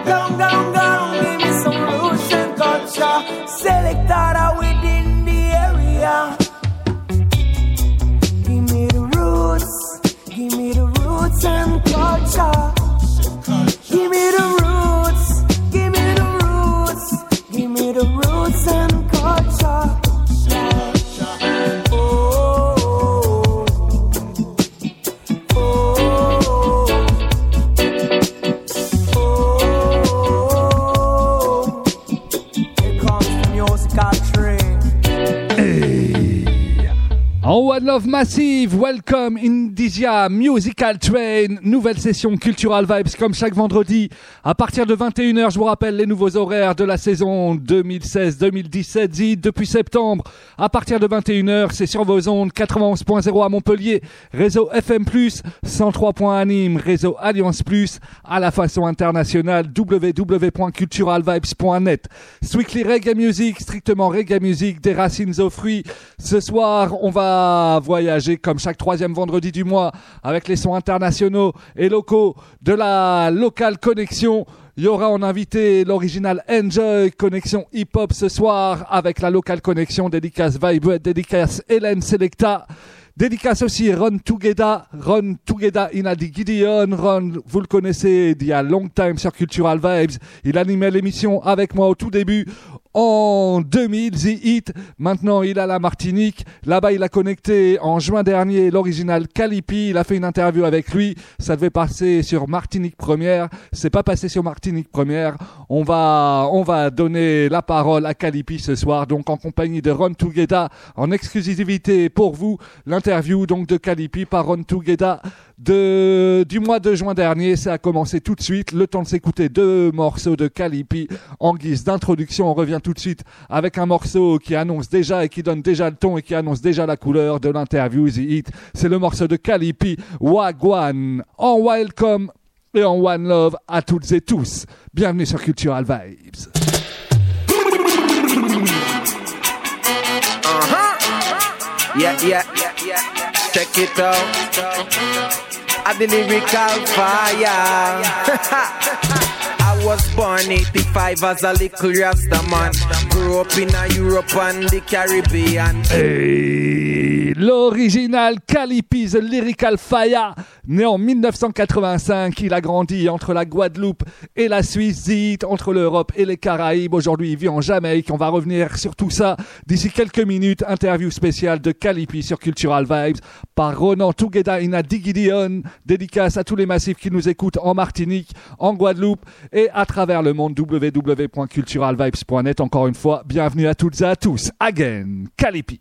Gong, give me some roots and culture. Selector within the area. Give me the roots and culture. Give me the roots, give me the roots, give me the roots and culture. En One Love Massive, welcome in India Musical Train, nouvelle session Cultural Vibes comme chaque vendredi à partir de 21h. Je vous rappelle les nouveaux horaires de la saison 2016-2017 ZID depuis septembre. À partir de 21h, c'est sur vos ondes 91.0 à Montpellier, réseau FM+, 103.1 à Nîmes, réseau Alliance+, à la façon internationale www.culturalvibes.net. Strictly Reggae Music, strictement Reggae Music, des racines aux fruits. Ce soir, on va voyager comme chaque troisième vendredi du mois avec les sons internationaux et locaux de la Local Connection. Il y aura en invité l'original Enjoy Connexion Hip Hop ce soir avec la Local Connection, dédicace Vibe, dédicace Hélène Selecta. Dédicace aussi Run Together Inadi Gideon. Ron, vous le connaissez d'il y a long time sur Cultural Vibes. Il animait l'émission avec moi au tout début. En 2000, The Hit. Maintenant, il est à la Martinique. Là-bas, il a connecté en juin dernier l'original Calipi. Il a fait une interview avec lui. Ça devait passer sur Martinique Première. C'est pas passé sur Martinique Première. On va donner la parole à Calipi ce soir. Donc, en compagnie de Run Together, en exclusivité pour vous, l'interview donc de Calipi par Run Together du mois de juin dernier. Ça a commencé tout de suite. Le temps de s'écouter 2 morceaux de Calipi en guise d'introduction. On revient tout de suite avec un morceau qui annonce déjà et qui donne déjà le ton et qui annonce déjà la couleur de l'interview The Hit. C'est le morceau de Calipi, Wagwan, en welcome et en one love à toutes et tous. Bienvenue sur Cultural Vibes. Yeah. Check it out. At the lyrical fire. I was born 85 as a little Rasta man. Grew up in Europe and the Caribbean. Hey, l'original Calipi, The Lyrical Fire, né en 1985, il a grandi entre la Guadeloupe et la Suisse, Zit, entre l'Europe et les Caraïbes. Aujourd'hui, il vit en Jamaïque. On va revenir sur tout ça d'ici quelques minutes. Interview spéciale de Calipi sur Cultural Vibes par Ronan Together Inadi Gideon. Dédicace à tous les massifs qui nous écoutent en Martinique, en Guadeloupe et à travers le monde. www.culturalvibes.net. Encore une fois, bienvenue à toutes et à tous. Again, Calipi.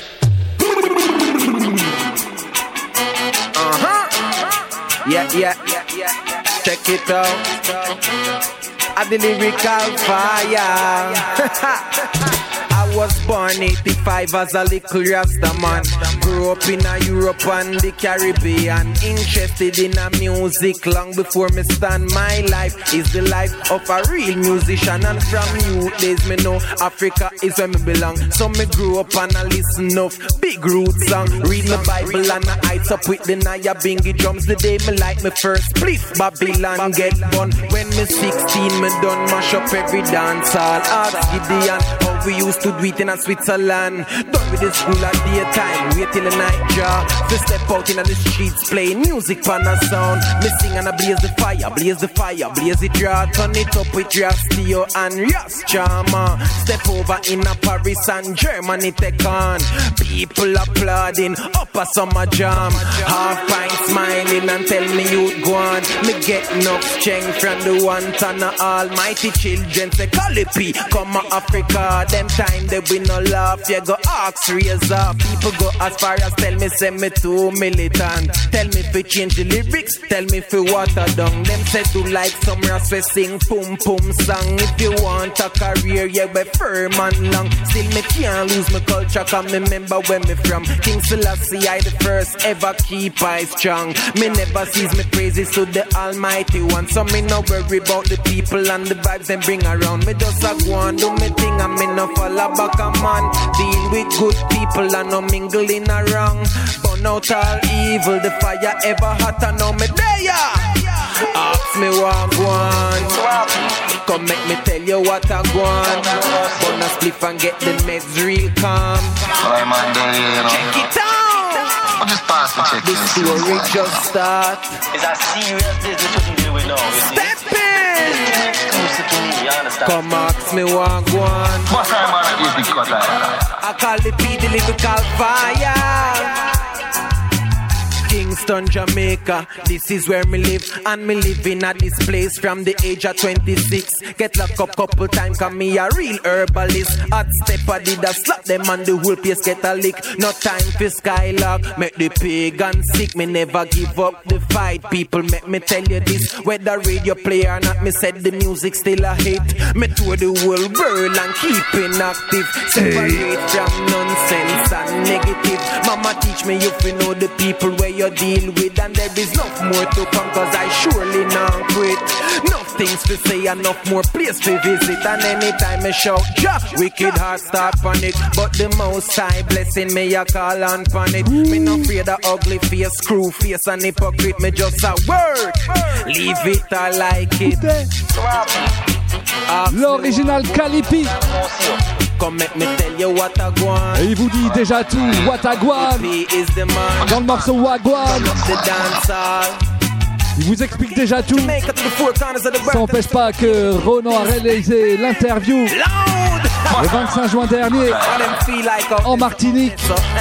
Yeah. Check it out. At the lyrical fire. I was born 85 as a little Rasta man. Grew up in Europe and the Caribbean. Interested in music long before me stand. My life is the life of a real musician. And from youth days me know Africa is where me belong. So me grew up and I listen of big root song. Read my Bible and I heights up with the Naya Bingy drums. The day me like me first spliff Babylon get born. When me 16 me done mash up every dance hall. Ask Gideon how we used to do it in Switzerland. Done with the school at daytime, wait till the night draw. To step out in the streets, playing music on a sound. Me sing and I blaze the fire, blaze the draw. Turn it up with Rastio and Ras Charma. Step over in a Paris and Germany take on. People applauding, up a summer jam. Half pint smiling and tell me you'd go on. Me get enough strength from the one ton of almighty children. Say Calipi, come to Africa. Them time they we no laugh, you go ask raise up. People go as far as tell me say me too militant. Tell me fi change the lyrics, tell me fi water down. Them say do like some ras we sing pum pum song. If you want a career, yeah we firm and long. Still me can't lose my culture, cause me remember where me from. King Selassie I the first ever keep I strong. Me never cease me praises to the Almighty One. So me no worry about the people and the vibes them bring around. Me just a go and do me thing and me no follow back a man. Deal with good people and no mingling around. Burn out all evil, the fire ever hot and now me there. Ask me what I want. Come make me tell you what I want. Gonna spliff and get the meds real calm. Alright, man, Check it out. I'm just past the check. The story just start. It's a serious business we can deal with now. Step in. Exclusive to me, you understand? Come ask me what I want. What time man I give the cut I call the P the lyrical fire. Kingston, Jamaica, this is where me live. And me living at this place from the age of 26. Get locked up couple times, cause me a real herbalist. Hot step, I did a slap them and the whole place get a lick. No time for skylark, make the pagan sick. Me never give up the fight. People make me tell you this, whether radio play or not, me said the music still a hit. Me tour the whole world and keeping active. Separate from nonsense and negative. Mama teach me if you know the people where you deal with, and there is enough more to come, cause I surely not quit. Enough things to say, enough more place to visit, and anytime I shout ja, wicked heart start panic. But the most high blessing me I call on panic. Me no afraid of ugly face, screw face and hypocrite. Me just a word, leave it I like it. L'original Calipi. Come make me tell you what I want. Et il vous dit déjà tout, Watagwan. Dans le morceau Wagwan, il vous explique déjà tout. Ça n'empêche pas que Ronan a réalisé l'interview le 25 juin dernier en Martinique.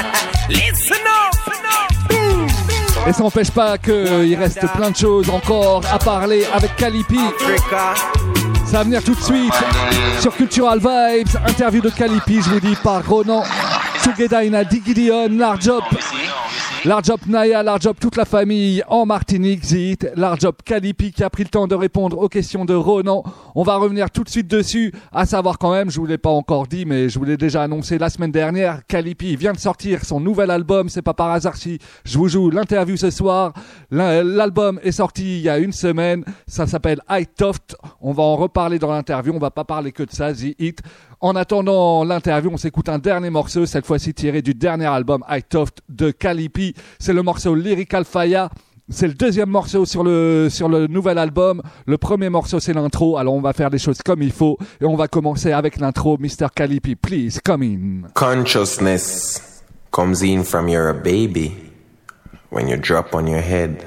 Et ça n'empêche pas qu'il reste plein de choses encore à parler avec Calipi. Ça va venir tout de suite sur Cultural Vibes. Interview de Calipi, je vous dis, par Ronan, Tugedaina, Digidion, Larjop, Naya, Larjop, toute la famille en Martinique, Zit, Larjop, Calipi qui a pris le temps de répondre aux questions de Ronan. On va revenir tout de suite dessus, à savoir quand même, je vous l'ai pas encore dit, mais je vous l'ai déjà annoncé la semaine dernière, Calipi vient de sortir son nouvel album, c'est pas par hasard si je vous joue l'interview ce soir. L'album est sorti il y a une semaine, ça s'appelle High-Toft, on va en reparler dans l'interview, on va pas parler que de ça, The Hit. En attendant l'interview, on s'écoute un dernier morceau, cette fois-ci tiré du dernier album High-Toft de Calipi. C'est le morceau Lyrical Fire. C'est le deuxième morceau sur le nouvel album. Le premier morceau, c'est l'intro. Alors, on va faire des choses comme il faut. Et on va commencer avec l'intro. Mr. Calipi, please, come in. Consciousness comes in from your baby when you drop on your head.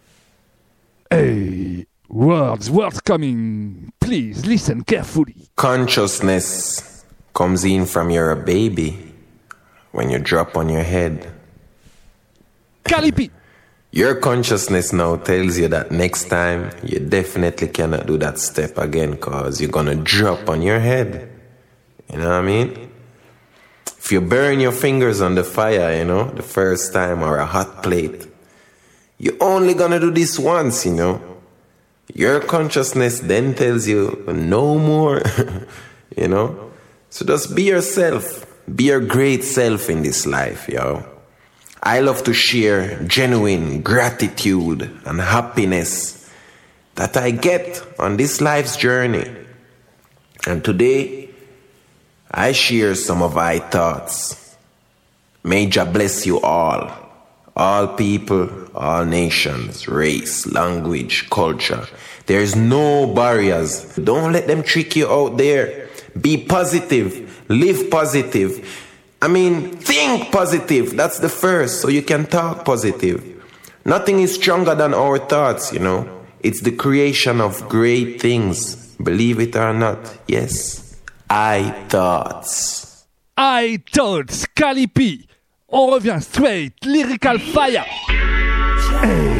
Hey, words coming. Please, listen carefully. Consciousness comes in from your baby when you drop on your head. Calipi. Your consciousness now tells you that next time you definitely cannot do that step again because you're gonna drop on your head. You know what I mean? If you burn your fingers on the fire, you know, the first time, or a hot plate, you're only gonna do this once, you know. Your consciousness then tells you no more, you know. So just be yourself. Be your great self in this life, yo. I love to share genuine gratitude and happiness that I get on this life's journey. And today, I share some of my thoughts. May Jah bless you all people, all nations, race, language, culture. There's no barriers. Don't let them trick you out there. Be positive, live positive. I mean, think positive. That's the first, so you can talk positive. Nothing is stronger than our thoughts, you know. It's the creation of great things. Believe it or not. Yes. I thoughts. Calipi. On revient straight. Lyrical Fire. Hey.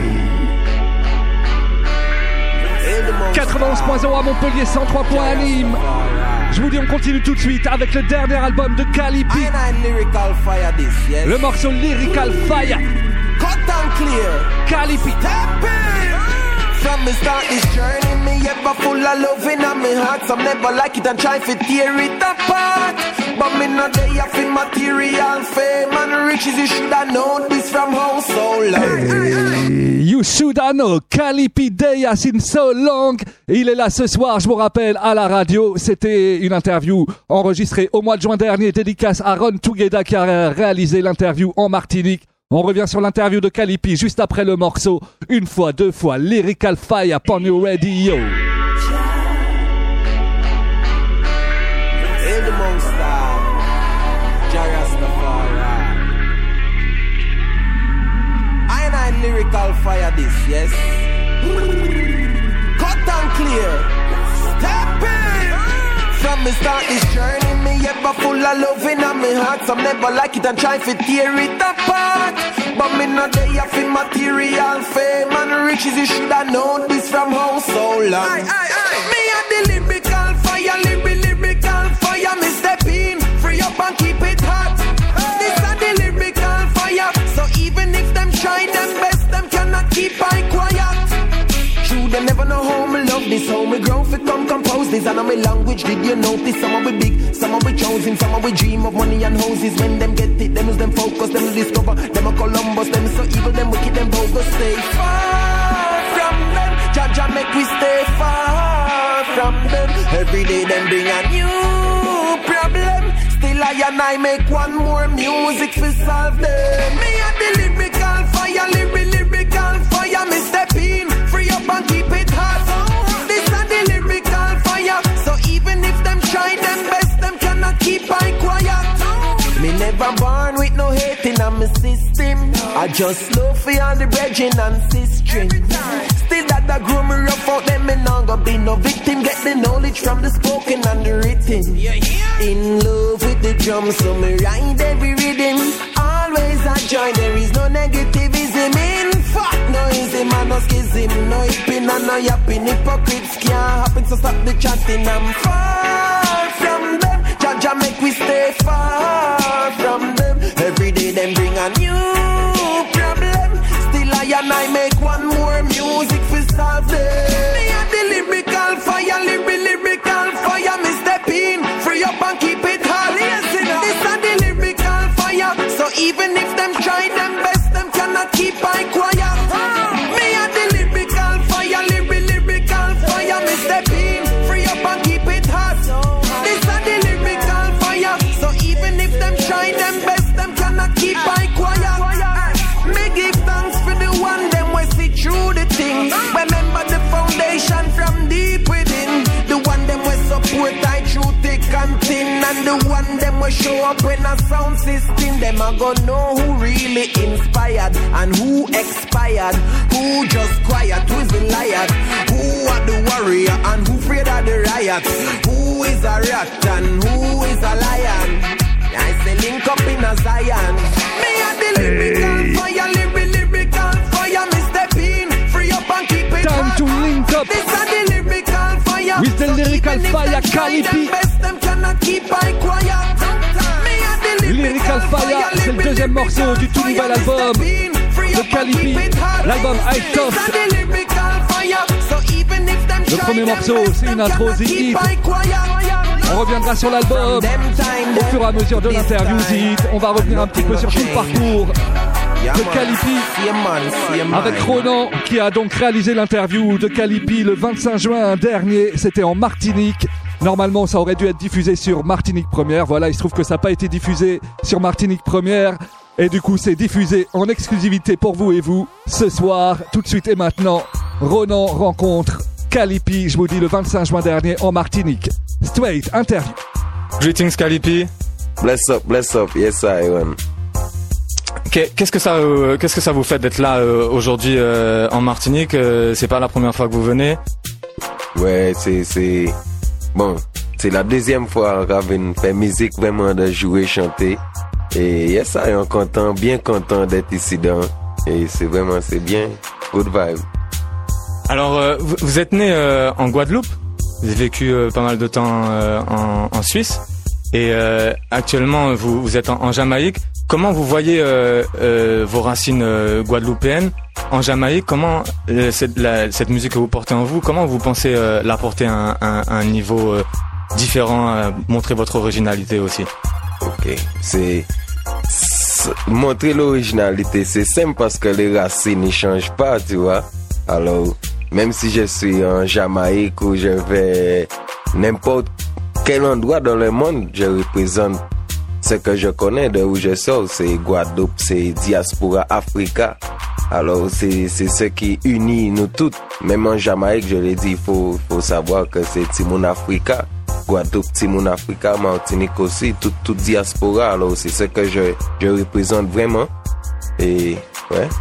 91.0 à Montpellier, 103.1 à Nîmes. Je vous dis, on continue tout de suite avec le dernier album de Calipi. Le morceau Lyrical Fire. Calipi. From the start this journey, me ever full of love in my heart. Some never like it and try to tear it apart. But me not day of material fame and riches. You should have known this from how so long. You should have known. Calipi Day has been so long. Il est là ce soir, je vous rappelle, à la radio. C'était une interview enregistrée au mois de juin dernier. Dédicace à Ron Tugeda qui a réalisé l'interview en Martinique. On revient sur l'interview de Calipi juste après le morceau. Une fois, deux fois, Lyrical Fire, Pon You Radio. lyrical fire this, yes. Cut and clear. Step in. From me start this journey, me ever full of love in my heart. Some never like it and try to tear it apart. But me not there for material fame and riches. You should have known this from how so long. Me a the lyrical fire, lyrical fire. Me step in, free up and keep it hot. This a the lyrical fire. So even if them try them best, them cannot keep I quiet. True, they never know how me love this, how me grow fi come compose this. And on my language, did you notice? Some of we big, some of we chosen, some of we dream of money and houses. When them get it, them lose them focus, them discover. Them a Columbus, them so evil, them wicked, them bogus. Stay far from them. Jaja make we stay far from them. Every day them bring a new problem. Still I and I make one more music to solve them. Me a the lyrical fire, lyrical fire. Me step in, free up and keep it hot. This a the lyrical fire. So even if them try them best, them cannot keep I quiet. Me never born with no hate in my system. I just love for all the brethren and sisters. Still that grew me rough out them, me not gonna be no victim. Get the knowledge from the spoken and the written. In love with the drum, so me ride every rhythm. Always I join, there is no negativism in. Fuck noisy, man, no schism. No hipping and no yapping. Hypocrites can't happen, so stop the chatting. I'm far from them. Jaja make we stay far from them. Every day them bring a new problem. Still I and I make one more music for solve them. Me a the lyrical fire, lyrical fire. Me step in, free up and keep it hot. This a the lyrical fire. So even if them try them best, them cannot keep I quiet. Me a the lyrical fire, lyrical fire. Me step in, free up and keep it hot. This a the lyrical fire. So even if them try them best, them cannot keep I quiet. Me give thanks for the one them we see through the things. Remember the foundation from deep within. The one them we support I through thick and thin. And the one them we show up in a sound system. Them a gonna know who really inspired and who expired. Who just quiet, who's the liar. Who are the warrior and who afraid of the riot. Who is a rat and who is a lion. I say link up in a Zion. Me a the lyrical fire, lyrical fire. Me step in, free up and keep it Time to link up This a the lyrical fire. with the So lyrical even if fire them try Calipi. them best, them cannot keep I quiet. Me a the Lyrical Fire, c'est le deuxième morceau du tout nouvel album de Calipi, l'album High Toast. Le premier morceau, c'est une intro Zit. On reviendra sur l'album au fur et à mesure de l'interview Zit. On va revenir un petit peu sur tout le parcours de Calipi avec Ronan qui a donc réalisé l'interview de Calipi le 25 juin dernier. C'était en Martinique. Normalement, ça aurait dû être diffusé sur Martinique Première. Voilà, il se trouve que ça n'a pas été diffusé sur Martinique Première. Et du coup, c'est diffusé en exclusivité pour vous et vous. Ce soir, tout de suite et maintenant, Ronan rencontre Calipi, je vous dis, le 25 juin dernier en Martinique. Straight, interview. Greetings Calipi. Bless up, yes I am. Qu'est-ce que ça vous fait d'être là aujourd'hui en Martinique? C'est pas la première fois que vous venez? Ouais, c'est bon, c'est la deuxième fois qu'on fait musique, vraiment de jouer, chanter. Et yes I am content, bien content d'être ici dedans. Et c'est bien, good vibe. Alors vous êtes né en Guadeloupe, vous avez vécu pas mal de temps en Suisse et actuellement vous êtes en Jamaïque. Comment vous voyez vos racines guadeloupéennes en Jamaïque? Comment cette musique que vous portez en vous, comment vous pensez la porter à un niveau différent, montrer votre originalité aussi? Ok, c'est montrer l'originalité, c'est simple parce que les racines ne changent pas, tu vois. Alors, même si je suis en Jamaïque ou je vais n'importe quel endroit dans le monde, je représente ce que je connais de où je sors, c'est Guadeloupe, c'est Diaspora Africa. Alors, c'est ce qui unit nous toutes. Même en Jamaïque, je l'ai dit, il faut savoir que c'est Timoun Africa. Guadeloupe, Timoun Africa, Martinique aussi, toute diaspora. Alors, c'est ce que je représente vraiment. Et, ouais.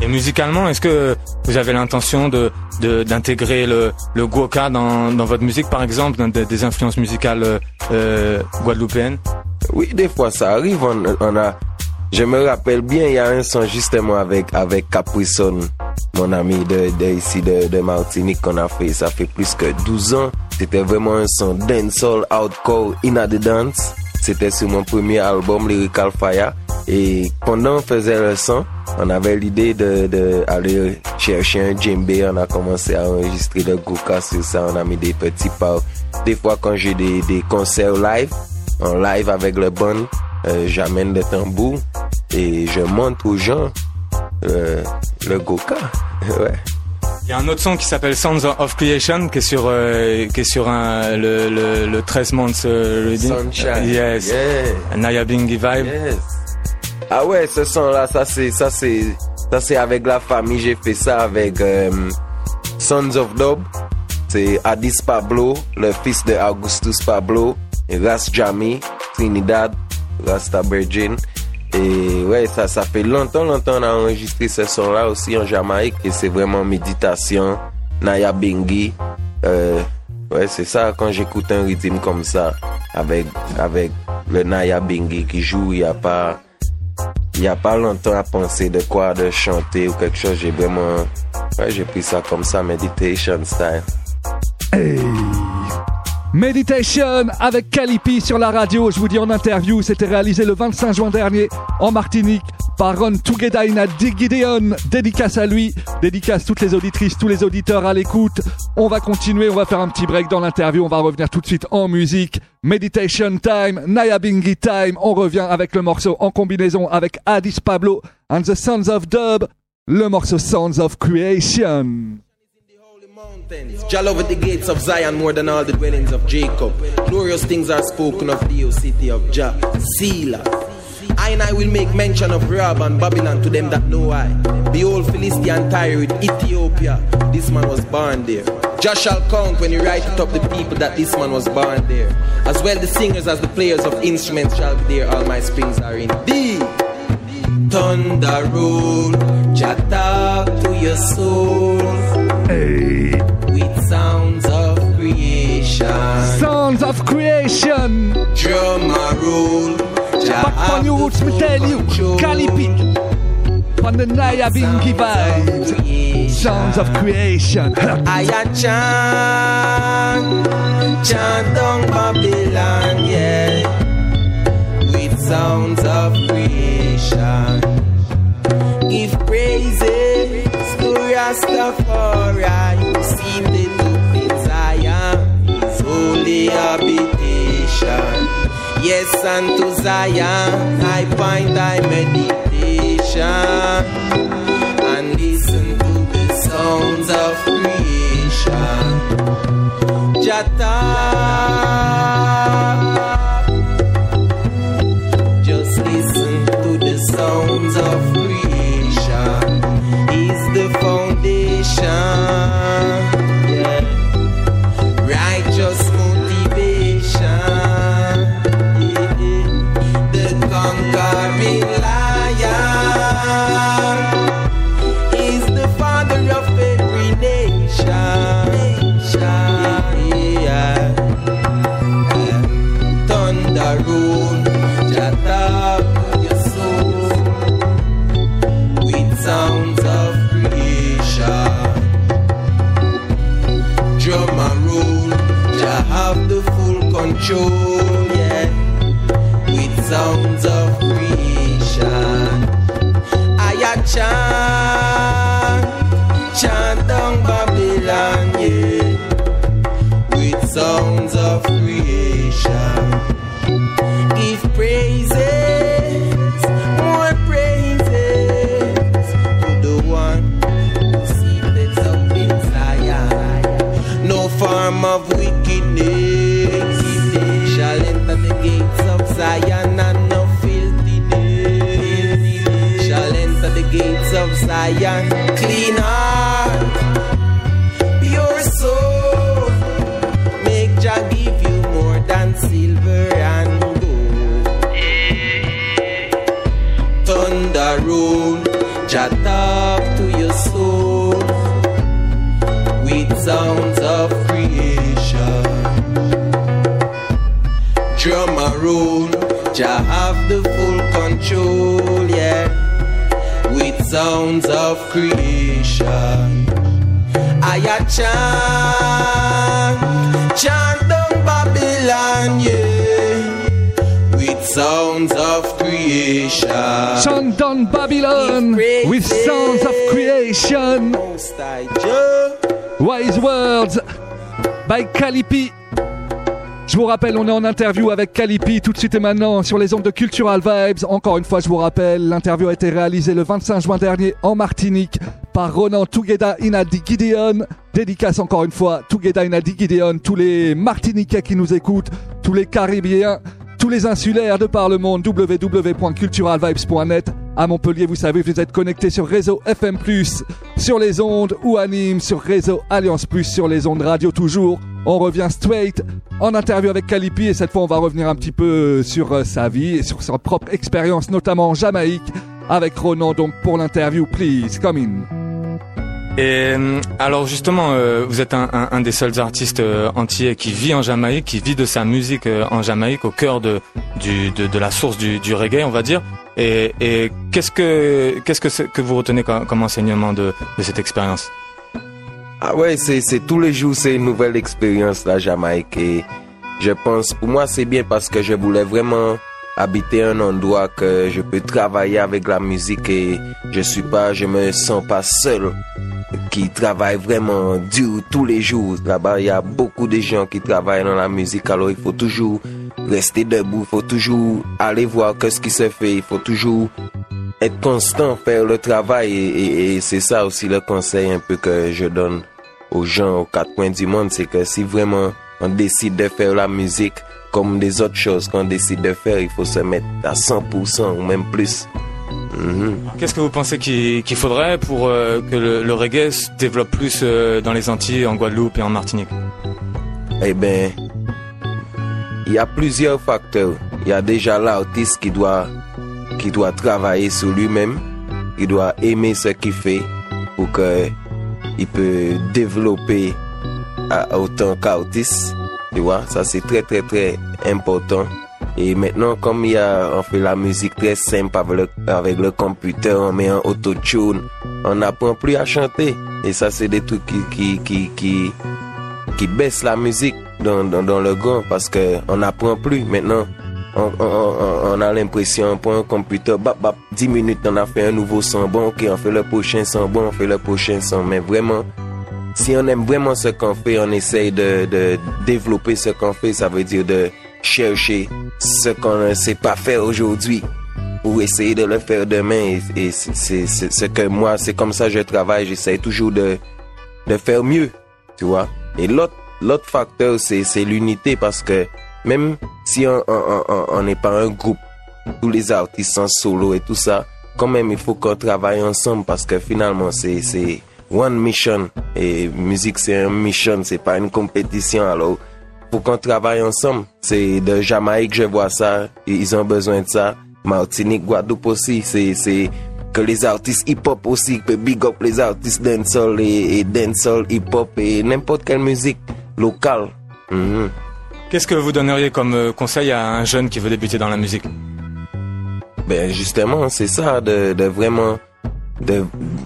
Et musicalement, est-ce que vous avez l'intention d'intégrer le guoka dans votre musique, par exemple, dans des influences musicales guadeloupéennes? Oui, des fois ça arrive. Je me rappelle bien, il y a un son justement avec Caprison, mon ami ici de Martinique, qu'on a fait. Ça fait plus que 12 ans. C'était vraiment un son dancehall, hardcore, in the dance. C'était sur mon premier album, Lyrical Fire. Et pendant qu'on faisait le son, on avait l'idée d'aller chercher un djembé. On a commencé à enregistrer le guoka sur ça. On a mis des petits pas. Des fois, quand j'ai des concerts en live avec le band, j'amène le tambour et je montre aux gens le guoka. Ouais. Il y a un autre son qui s'appelle Sounds of Creation qui est sur le 13 months reading. Sunshine. Yes. Yeah. Naya Bingi vibe. Yes. Ah ouais, ce son là, ça c'est avec la famille. J'ai fait ça avec Sons of Dub. C'est Addis Pablo, le fils de Augustus Pablo, et Ras Jami, Trinidad, Rasta Virgin. Et ouais, ça fait longtemps on a enregistré ce son-là aussi en Jamaïque. Et c'est vraiment méditation, Naya Bingi. Ouais, c'est ça, quand j'écoute un rythme comme ça, avec le Naya Bingi qui joue, il y a pas longtemps à penser de chanter ou quelque chose. J'ai pris ça comme ça, meditation style. Hey. Meditation avec Calipi sur la radio. Je vous dis en interview, c'était réalisé le 25 juin dernier en Martinique par Ron Tugedaina Gideon. Dédicace à lui, dédicace toutes les auditrices, tous les auditeurs à l'écoute. On va continuer, on va faire un petit break dans l'interview. On va revenir tout de suite en musique. Meditation time, Naya Bingi time. On revient avec le morceau en combinaison avec Addis Pablo and the Sons of Dub. Le morceau Sons of Creation. Jah loveth the gates of Zion more than all the dwellings of Jacob. Glorious things are spoken of thee, O city of Jah, Selah. I will make mention of Rahab and Babylon to them that know I. Behold, Philistia and Tyre with Ethiopia. This man was born there. Jah shall count when he writeth up the people that this man was born there. As well the singers as the players of instruments shall be there. All my springs are in thee. Thunder roll, Jah talk to your soul. Hey. With sounds of creation. Sounds of creation. Drummer roll. Back on your roots, me tell you. Calipi. On the Naya Bingi vibes. Sounds of creation. I chant on Babylon, yeah. With sounds of creation. Give praises to Rastafari, who seated up in Zion, his holy habitation. Yes, unto Zion I find thy meditation, and listen to the sounds of creation. Jata, just listen to the sounds of creation. Is the foundation, yeah. Righteous motivation, yeah. The conquering lion is the father of every nation, yeah. Thunder roll, Jata, your soul with sounds of creation. Drum and roll, Jah have the full control, yeah. With sounds of creation. I chant down Babylon, yeah. With sounds of creation. Give praises, more praises to the one who seated up in Zion. No form of wickedness shall enter the gates of Zion, and no filthiness shall enter the gates of Zion. Clean heart, pure soul, make Jah give you more than silver and gold. Thunder roll, Jah talk to control, yeah, with sounds of creation. I chant down Babylon, yeah, with sounds of creation. Chant down Babylon with sounds of creation. Most High Jah. Wise Words by Calipi. Je vous rappelle, on est en interview avec Calipi tout de suite et maintenant sur les ondes de Cultural Vibes. Encore une fois, je vous rappelle, l'interview a été réalisée le 25 juin dernier en Martinique par Ronan Tougeda Inadi Gideon. Dédicace encore une fois, Tougeda Inadi Gideon, tous les Martiniquais qui nous écoutent, tous les Caribéens, tous les insulaires de par le monde, www.culturalvibes.net. À Montpellier, vous savez, vous êtes connectés sur réseau FM+, sur les ondes, ou à Nîmes, sur réseau Alliance+, sur les ondes radio toujours. On revient straight en interview avec Calipi et cette fois on va revenir un petit peu sur sa vie et sur sa propre expérience, notamment en Jamaïque, avec Ronan. Donc pour l'interview, please, come in. Et alors justement, vous êtes un des seuls artistes antillais qui vit en Jamaïque, qui vit de sa musique en Jamaïque, au cœur de la source du reggae, on va dire. Et qu'est-ce que vous retenez comme enseignement de cette expérience? Ah ouais, c'est tous les jours, c'est une nouvelle expérience, la Jamaïque. Et je pense, pour moi, c'est bien parce que je voulais vraiment habiter un endroit que je peux travailler avec la musique et je me sens pas seul, qui travaille vraiment dur tous les jours. Là-bas, il y a beaucoup de gens qui travaillent dans la musique, alors il faut toujours rester debout, il faut toujours aller voir ce qui se fait, il faut toujours être constant, faire le travail et c'est ça aussi le conseil un peu que je donne aux gens aux quatre coins du monde, c'est que si vraiment on décide de faire la musique comme des autres choses qu'on décide de faire, il faut se mettre à 100% ou même plus. Qu'est-ce que vous pensez qu'il faudrait pour que le reggae se développe plus dans les Antilles, en Guadeloupe et en Martinique? Eh bien, il y a plusieurs facteurs. Il y a déjà l'artiste qui doit travailler sur lui-même, il doit aimer ce qu'il fait pour qu'il peut développer autant qu'artiste, tu vois, ça c'est très très très important. Et maintenant, comme on fait la musique très simple avec le computer, on met un auto-tune, on n'apprend plus à chanter. Et ça c'est des trucs qui baissent la musique dans le grand parce que on n'apprend plus maintenant. On a l'impression, on prend un computer, 10 minutes, on a fait un nouveau son, bon, ok, on fait le prochain son, bon, on fait le prochain son. Mais vraiment, si on aime vraiment ce qu'on fait, on essaye de développer ce qu'on fait, ça veut dire de chercher ce qu'on ne sait pas faire aujourd'hui pour essayer de le faire demain. Et c'est ce que moi, c'est comme ça que je travaille, j'essaie toujours de faire mieux, tu vois. Et l'autre facteur, c'est l'unité parce que même si on n'est pas un groupe, tous les artistes sont solo et tout ça, quand même il faut qu'on travaille ensemble parce que finalement c'est one mission et musique c'est une mission, c'est pas une compétition. Alors faut qu'on travaille ensemble. C'est de Jamaïque, je vois ça, ils ont besoin de ça. Martinique, Guadeloupe aussi, c'est que les artistes hip-hop aussi, que big up les artistes dancehall et dancehall, hip-hop et n'importe quelle musique locale. Qu'est-ce que vous donneriez comme conseil à un jeune qui veut débuter dans la musique? Ben justement, c'est ça, de vraiment de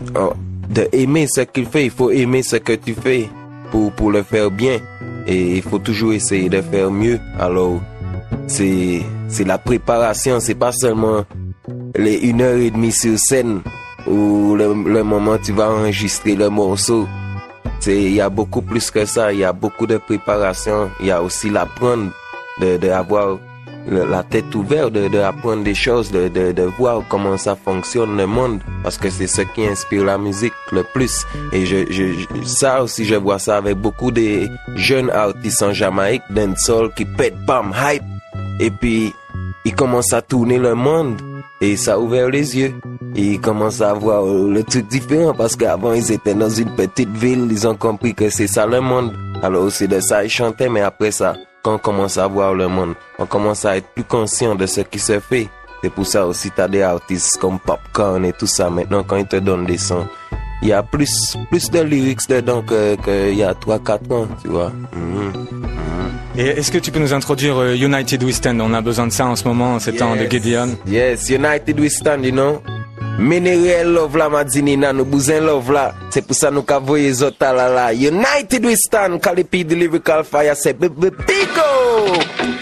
aimer ce qu'il fait. Il faut aimer ce que tu fais pour le faire bien. Et il faut toujours essayer de faire mieux. Alors, c'est la préparation, c'est pas seulement les 1h30 sur scène ou le moment où tu vas enregistrer le morceau. Il y a beaucoup plus que ça, il y a beaucoup de préparation, il y a aussi l'apprendre, d'avoir la tête ouverte, d'apprendre des choses, de voir comment ça fonctionne le monde, parce que c'est ce qui inspire la musique le plus. Et ça aussi, je vois ça avec beaucoup de jeunes artistes en Jamaïque, dancehall, qui pètent, bam, hype, et puis ils commencent à tourner le monde, et ça a ouvert les yeux. Ils commencent à voir le truc différent parce qu'avant ils étaient dans une petite ville, ils ont compris que c'est ça le monde. Alors c'est de ça ils chantaient, mais après ça, quand on commence à voir le monde, on commence à être plus conscient de ce qui se fait. C'est pour ça aussi t'as des artistes comme Popcorn et tout ça. Maintenant quand ils te donnent des sons, il y a plus de lyrics dedans que il y a 3-4 ans, tu vois. Et est-ce que tu peux nous introduire United We Stand? On a besoin de ça en ce moment, en ces temps de Gideon. Yes, United We Stand, you know. Many real love la madini na nou bouzen love la. C'est pour ça nous ka voye zota la la. United We Stand, Calipi the Lyrical Fire, c'est bigo!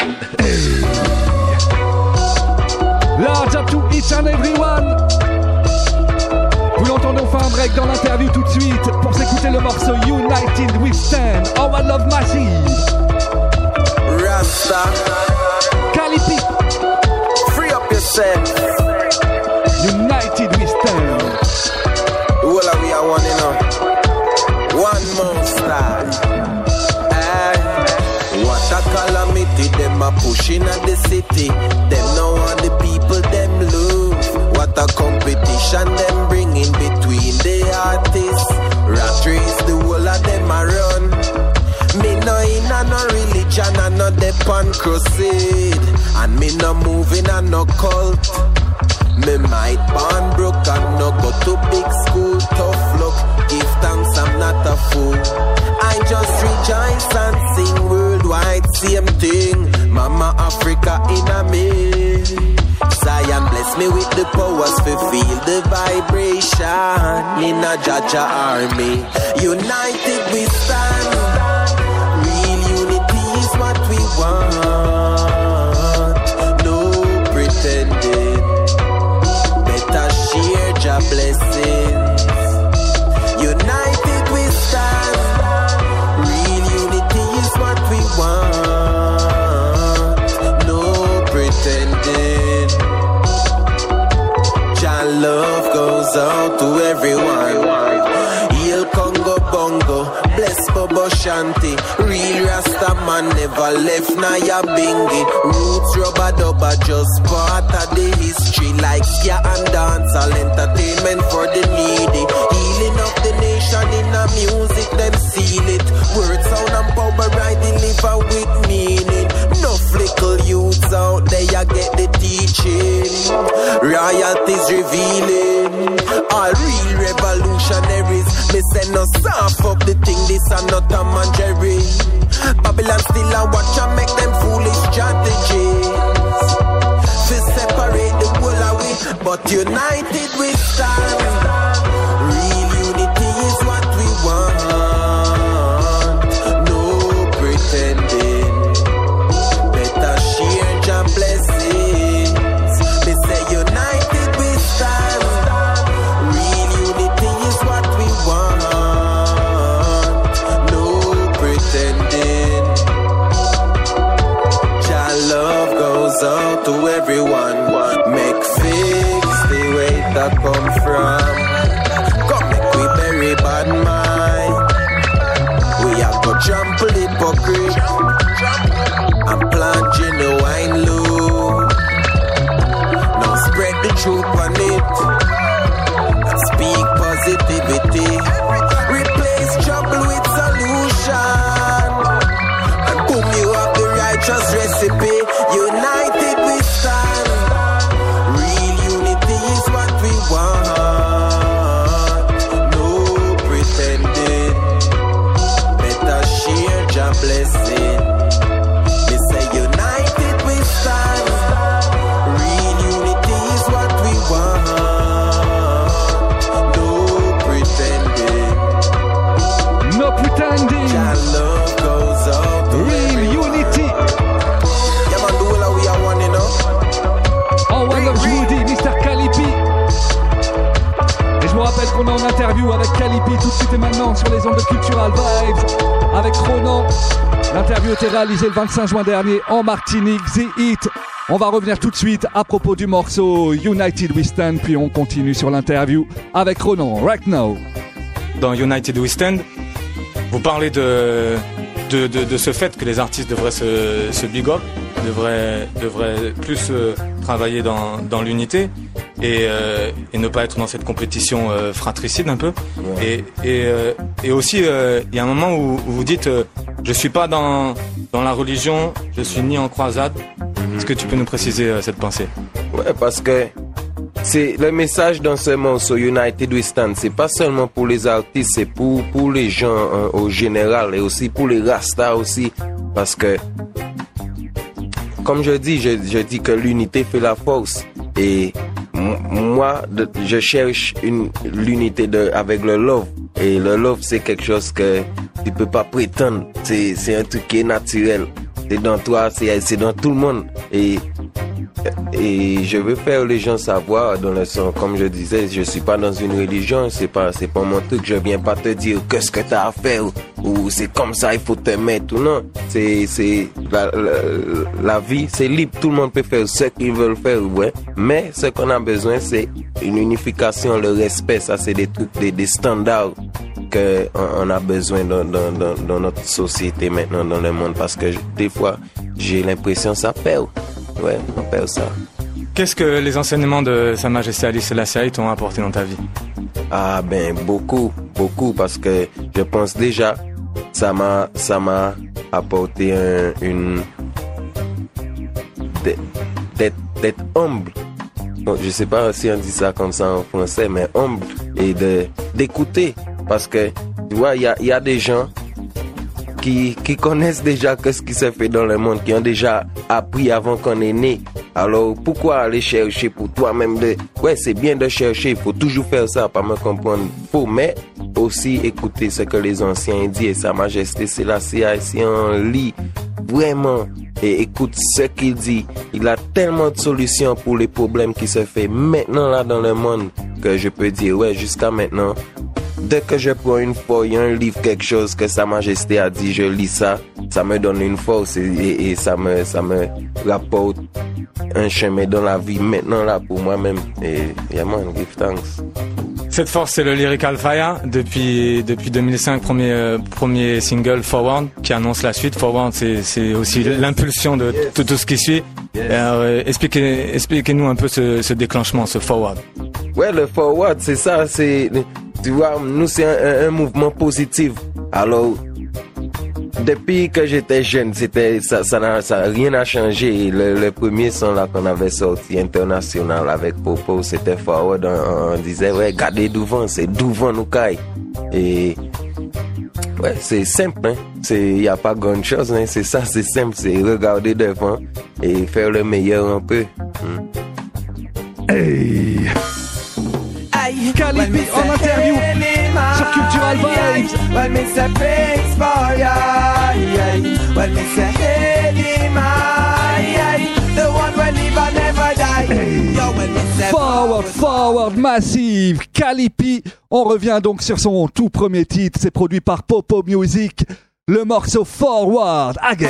Large up to each and everyone. Vous l'entendez, on fait un break dans l'interview tout de suite pour s'écouter le morceau United We Stand, Our Love Massive. Rasta, Calipi, free up yourself. United We Stand. All of we are one, you know. One more star. What a calamity, them a pushing at the city. Them know all the people, them love. What a competition, them bringing between the artists. Rat race, the whole of them a run. Me no in a no religion, and no dep on crusade. And me no moving and no cult. Me might born broke and no go to big school. Tough luck, give thanks, I'm not a fool. I just rejoice and sing worldwide, same thing. Mama Africa in a me. Zion bless me with the powers to feel the vibration. In a Jaja army, united we stand. Real unity is what we want. No pretending. Share your blessings. United we stand. Real unity is what we want. No pretending. Your love goes out to everyone. Heal Congo Bongo, bless Bobo Shanti. Real Rasta man never left Naya Bingi. Roots rubber dubber just part of the history. Like ska and dancehall entertainment for the needy. Healing of the nation in the music, them seal it. Word sound and power I deliver with meaning. No flickle youths out there get the teaching. Royalties revealing. All real revolutionaries. Me say no soft up the thing, this and not a man Jerry. Babylon still a watch and make them foolish strategies. To separate the whole away, but united we stand. Real unity is what we want. No pretending. Better share your blessings. Me say united we stand. Real unity is what we want. No pretending. Your love goes out to everyone. Make fix the way that come from. Come make we bury bad mind. We have to trample hypocrite and plant genuine love. Now spread the truth on it and speak positivity. Replace trouble with solution and boom, you have the righteous recipe. United we stand. Real unity is what we want. No pretending. Better share your blessing. Me say united we stand. Real unity is what we want. No pretending. No pretending. Your love goes out to Real everyone. unity. Yeah man, the whole of we are one, you know. Oh, one of Judy, Mr. Calipi. Et je vous rappelle qu'on est en interview avec Calipi tout de suite et maintenant sur les ondes de Cultural Vibes avec Ronan. L'interview était réalisée le 25 juin dernier en Martinique, The Hit. On va revenir tout de suite à propos du morceau United We Stand, puis on continue sur l'interview avec Ronan, right now. Dans United We Stand, vous parlez de ce fait que les artistes devraient se big up, devraient plus travailler dans l'unité et ne pas être dans cette compétition fratricide un peu. Ouais. Et aussi, il y a un moment où vous dites je suis pas dans la religion, je suis ni en croisade. Est-ce que tu peux nous préciser cette pensée? Ouais, parce que c'est le message dans ce morceau United We Stand, c'est pas seulement pour les artistes, c'est pour les gens au général et aussi pour les Rastas aussi. Parce que, comme je dis que l'unité fait la force. Et moi, je cherche l'unité avec le love. Et le love, c'est quelque chose que tu peux pas prétendre. C'est un truc qui est naturel. C'est dans toi, c'est dans tout le monde. Et je veux faire les gens savoir dans le sens, comme je disais, je suis pas dans une religion, c'est pas mon truc, je viens pas te dire qu'est-ce que t'as à faire ou c'est comme ça, il faut te mettre ou non. C'est la vie, c'est libre, tout le monde peut faire ce qu'ils veulent faire, ouais. Mais ce qu'on a besoin, c'est une unification, le respect, ça c'est des trucs, des standards que on a besoin dans notre société maintenant, dans le monde, parce que des fois, j'ai l'impression que ça perd. Ouais, on perd ça. Qu'est-ce que les enseignements de Sa Majesté Haile Selassie t'ont apporté dans ta vie? Ah ben beaucoup, parce que je pense déjà ça m'a apporté d'être humble. Bon, je sais pas si on dit ça comme ça en français, mais humble et d'écouter, parce que tu vois, il y a des gens qui connaissent déjà ce qui se fait dans le monde, qui ont déjà appris avant qu'on est né. Alors pourquoi aller chercher pour toi-même ouais, c'est bien de chercher, il faut toujours faire ça, pas me comprendre. Faut, mais aussi écouter ce que les anciens disent. Et Sa Majesté Selassie, si on lit vraiment et écoute ce qu'il dit, il a tellement de solutions pour les problèmes qui se fait maintenant là dans le monde, que je peux dire, ouais, jusqu'à maintenant, dès que je prends une feuille, un livre, quelque chose que Sa Majesté a dit, je lis ça, ça me donne une force et ça me rapporte un chemin dans la vie maintenant là pour moi-même. Et yeah man, give thanks. Cette force, c'est le Lyrical Fire. Depuis 2005, premier single Forward qui annonce la suite. Forward, c'est aussi l'impulsion de tout ce qui suit. Alors, expliquez-nous un peu ce déclenchement, ce Forward. Ouais, le Forward, c'est ça, tu vois, nous c'est un mouvement positif. Alors, depuis que j'étais jeune, ça n'a rien à changé. Le premier son là qu'on avait sorti international avec Popo, c'était Forward. On disait ouais, gardez devant, c'est devant nous caille. Et ouais, c'est simple, hein. Y a pas grand chose, hein. C'est ça, c'est simple, c'est regarder devant et faire le meilleur un peu. Hey. Calipi en interview sur Cultural Vibes. Well, me say praise for ya. Well, me say Haile Maya, the one will live and never die. Yo, well, me say Forward, Massive, Calipi. On revient donc sur son tout premier titre. C'est produit par Popo Music. Le morceau Forward Again.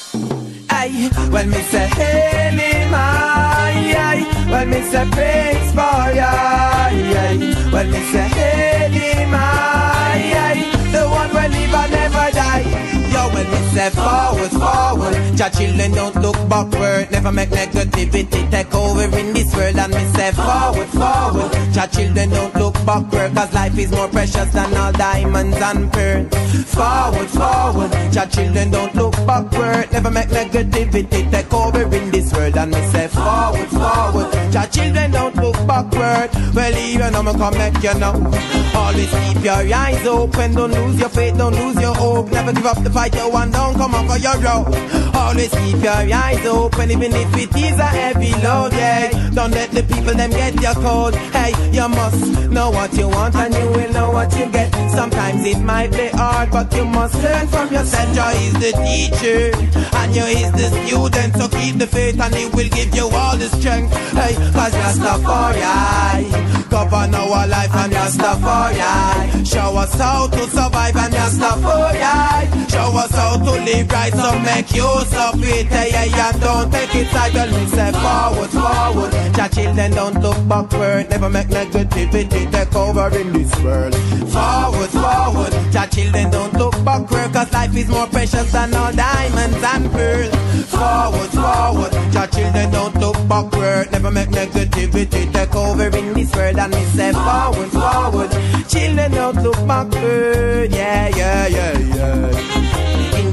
Well, me say Haile Maya. Well, me say praise for ya. Well, me say Haile Maya, the one will live and never die. Yo, when me say forward, your children don't look backward. Never make negativity take over in this world. And me say forward, your children don't look backward, cause life is more precious than all diamonds and pearls. Forward, your children don't look backward. Never make negativity take over in this world. And me say forward, your children don't look backward. Well, even I'ma come make you know. Always keep your eyes open, don't lose your faith, don't lose your hope. Never give up the fight you want, don't come up for your road. Always keep your eyes open, even if it is a heavy load, yeah. Don't let the people them get your cold. Hey, you must know what you want and you will know what you get. Sometimes it might be hard, but you must learn from yourself. Joy is the teacher and you is the student, so keep the faith and it will give you all the strength. Hey, cause Rastafari govern our life and Rastafari show us how to survive and Rastafari show us how to live right, so make use of it. Hey, and don't take it idle. Say forward, your children don't look backward. Never make negativity take over in this world. Forward, your children don't look backward, cause life is more precious than all diamonds and pearls. Forward, your children don't look backward. Never make negativity take over in this world. And me say forward, children don't look backward. Yeah. In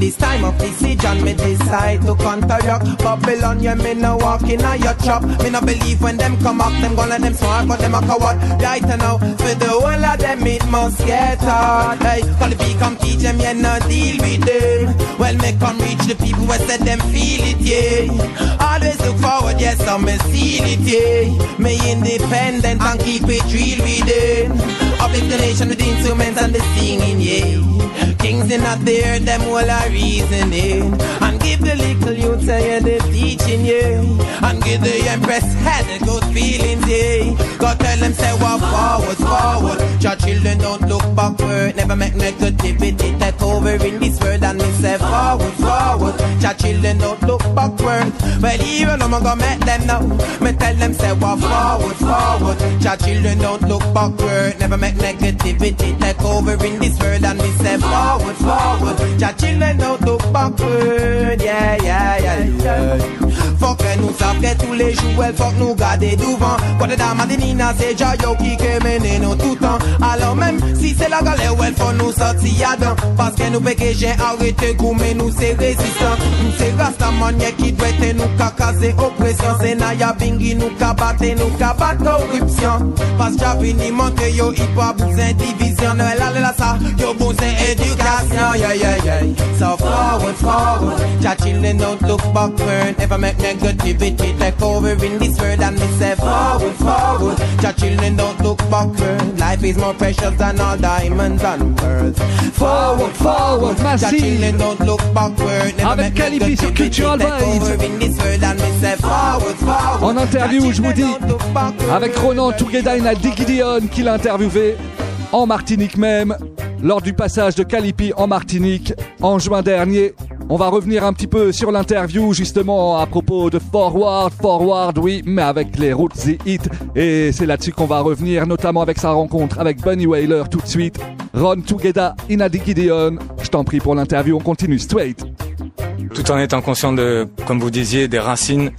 this time of decision, me decide to counteract Babylon. Yeah, me no walking on your trap. Me no believe when them come up, them gonna them smart, but them a coward. Right now, for the whole of them it must get hard. Hey, Calipi come teach them, yeah, no deal with them. Well, me come reach the people who said them feel it, yeah. Always look forward, yes, so me seal it, yeah. Me independent and keep it real with them. Uplift the nation with the instruments and the singing, yeah. Things are not there, them all are reasoning. And give the little youth the teaching, yeah. And give the empress head the good feelings, yeah. God tell them say walk forward, forward. Your children don't look backward. Never make negativity take over in this world. And me say forward, forward. Your children don't look backward. Well, here I'm gonna make them know. Me tell them say walk forward, forward. Your children don't look backward. Never make negativity take over in this world. And me say forward, forward. Your children don't look backward. Yeah, yeah, yeah, yeah. Faut que nous savons que tous les jours, elle faut que nous garder devant. Quoi de dame à des nina, c'est Jayo qui mène nous tout le temps. Alors même si c'est la galère, elle faut nous sortir dedans. Parce que nous péqués, j'ai arrêté goûter, nous c'est résistant. Nous c'est Rastaman qui doit être nous cacaser oppression. C'est Naya Bingi, nous cabater, nous cabat corruption. Parce que j'avais ni monté, yo, il pas besoin division. Elle a là ça, yo, besoin éducation. Yeah, yeah, yeah. So forward, forward. Your children don't look backward. Never make negativity take over in this world. And me say forward, forward. Your children don't look backward. Life is more precious than all diamonds and pearls. Forward, forward. Your children don't look backward. Never make negativity take over in this world. And me say forward, forward. En interview, je vous dis, avec Ronan Tougeda et Nadi Gideon qui l'a interviewé en Martinique même, lors du passage de Calipi en Martinique en juin dernier. On va revenir un petit peu sur l'interview justement à propos de Forward, oui, mais avec les Roots The Hit. Et c'est là-dessus qu'on va revenir, notamment avec sa rencontre avec Bunny Wailer tout de suite. Ron Tougeda, Inadi Gideon. Je t'en prie pour l'interview, on continue straight. Tout en étant conscient de, comme vous disiez, des racines,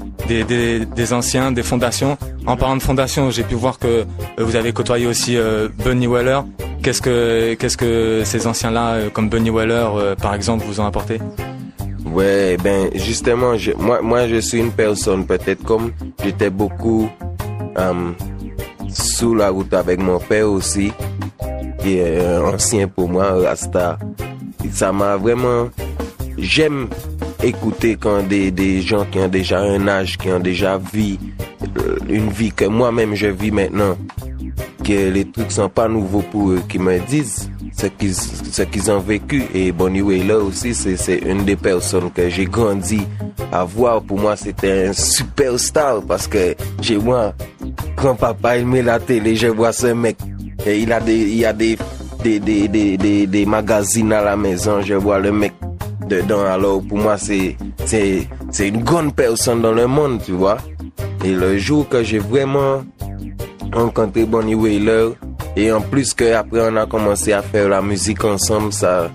des anciens, des fondations. En parlant de fondations, j'ai pu voir que vous avez côtoyé aussi Bunny Wailer. Qu'est-ce que ces anciens-là, comme Bunny Wailer, par exemple, vous ont apporté? Ouais, ben justement, moi je suis une personne peut-être comme j'étais beaucoup sous la route avec mon père aussi, qui est ancien pour moi, Rasta. Ça m'a vraiment... J'aime écouter quand des gens qui ont déjà un âge, qui ont déjà vu une vie que moi-même je vis maintenant, que les trucs sont pas nouveaux pour eux, qui me disent ce qu'ils ont vécu. Et Bunny Wailer aussi, c'est une des personnes que j'ai grandi à voir. Pour moi, c'était un superstar parce que chez moi, quand papa il met la télé, je vois ce mec. Et il y a des magazines à la maison, je vois le mec dedans. Alors pour moi, c'est une grande personne dans le monde, tu vois. Et le jour que j'ai vraiment rencontré Bunny Wailer, et en plus que après on a commencé à faire la musique ensemble, ça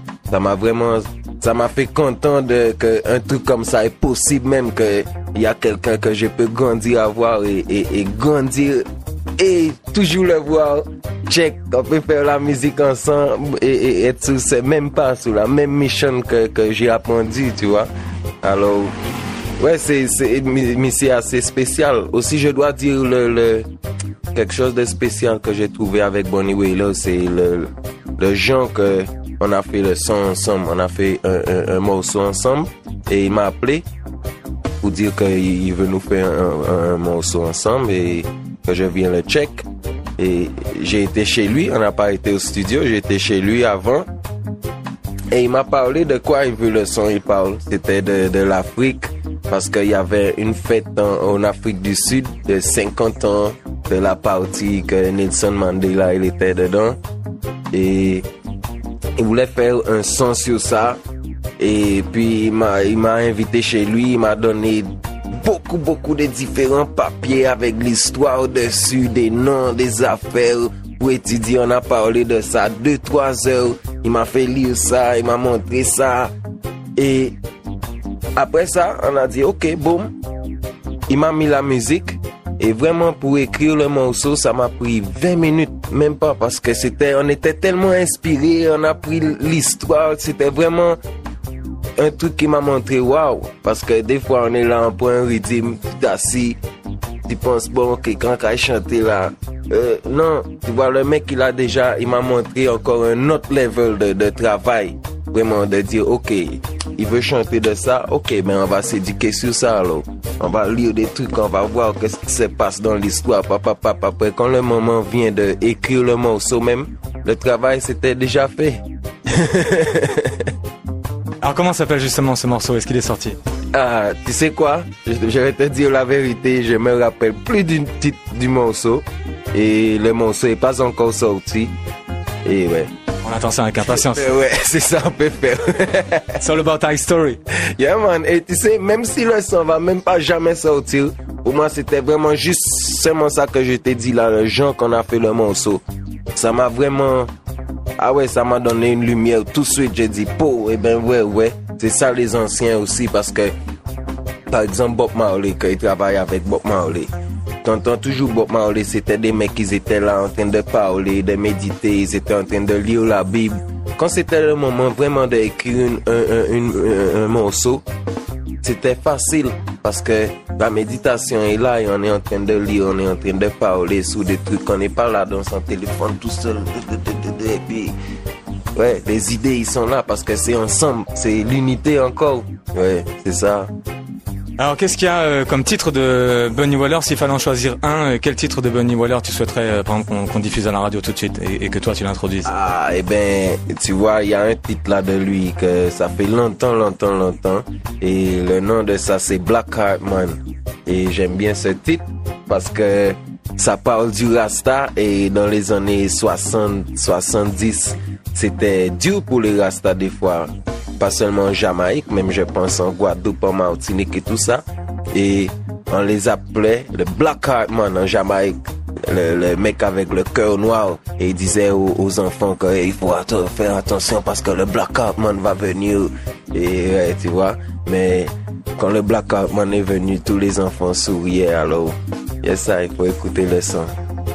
m'a fait content que un truc comme ça est possible, même que il y a quelqu'un que je peux grandir à voir et grandir et toujours le voir. Check, on peut faire la musique ensemble et être sur ce même pas, sur la même mission que j'ai appris, tu vois. Alors ouais, mais c'est assez spécial. Aussi, je dois dire quelque chose de spécial que j'ai trouvé avec Bunny Wailer, c'est le genre que on a fait le son ensemble. On a fait un morceau ensemble et il m'a appelé pour dire qu'il veut nous faire un morceau ensemble et que je viens le check. Et j'ai été chez lui, on n'a pas été au studio, j'ai été chez lui avant. Et il m'a parlé de quoi il veut le son, il parle. C'était de l'Afrique, parce qu'il y avait une fête en Afrique du Sud de 50 ans de la partie que Nelson Mandela il était dedans. Et il voulait faire un son sur ça. Et puis il m'a invité chez lui, il m'a donné beaucoup de différents papiers avec l'histoire dessus, des noms, des affaires pour étudier. On a parlé de ça 2-3 heures. Il m'a fait lire ça, il m'a montré ça. Et après ça, on a dit ok, boum. Il m'a mis la musique. Et vraiment pour écrire le morceau, ça m'a pris 20 minutes, même pas, parce que on était tellement inspirés, on a pris l'histoire, c'était vraiment un truc qui m'a montré waouh, parce que des fois on est là, on prend un rythme, tu assis, tu penses bon, ok, quand il chanter là, non, tu vois le mec il m'a montré encore un autre level de travail, vraiment de dire ok, il veut chanter de ça, ok, mais on va s'éduquer sur ça alors, on va lire des trucs, on va voir qu'est-ce qui se passe dans l'histoire, après quand le moment vient de écrire le morceau même, le travail c'était déjà fait. Alors comment s'appelle justement ce morceau? Est-ce qu'il est sorti? Ah, tu sais quoi? Je vais te dire la vérité, je me rappelle plus du titre du morceau. Et le morceau est pas encore sorti. Et ouais. On attend ça avec impatience. Ouais, c'est ça, on peut faire. It's all about our story. Yeah man, et tu sais, même si le son va même pas jamais sortir, pour moi c'était vraiment juste seulement ça que je t'ai dit là, le genre qu'on a fait le morceau. Ça m'a vraiment... Ah ouais, ça m'a donné une lumière tout de suite, j'ai dit, po, eh ben ouais, c'est ça les anciens aussi, parce que, par exemple, Bob Marley, quand il travaille avec Bob Marley, t'entends toujours Bob Marley, c'était des mecs qui étaient là en train de parler, de méditer, ils étaient en train de lire la Bible. Quand c'était le moment vraiment d'écrire un morceau, c'était facile, parce que la méditation est là et on est en train de lire, on est en train de parler sur des trucs, on n'est pas là dans son téléphone tout seul, et puis, ouais, les idées ils sont là parce que c'est ensemble, c'est l'unité encore, ouais, c'est ça. Alors qu'est-ce qu'il y a comme titre de Bunny Wailer? S'il fallait en choisir un, quel titre de Bunny Wailer tu souhaiterais par exemple qu'on diffuse à la radio tout de suite et que toi tu l'introduises? Ah, eh ben, tu vois, il y a un titre là de lui que ça fait longtemps et le nom de ça c'est Black Heart Man. Et j'aime bien ce titre parce que ça parle du Rasta et dans les années 60-70, c'était dur pour les Rasta des fois. Pas seulement en Jamaïque, même je pense en Guadeloupe, en Martinique et tout ça. Et on les appelait le Black Heart Man en Jamaïque. Le mec avec le cœur noir. Et il disait aux enfants qu'il faut faire attention parce que le Black Heart Man va venir. Et ouais, tu vois. Mais quand le Black Heart Man est venu, tous les enfants souriaient. Alors, yes, ça, il faut écouter le son.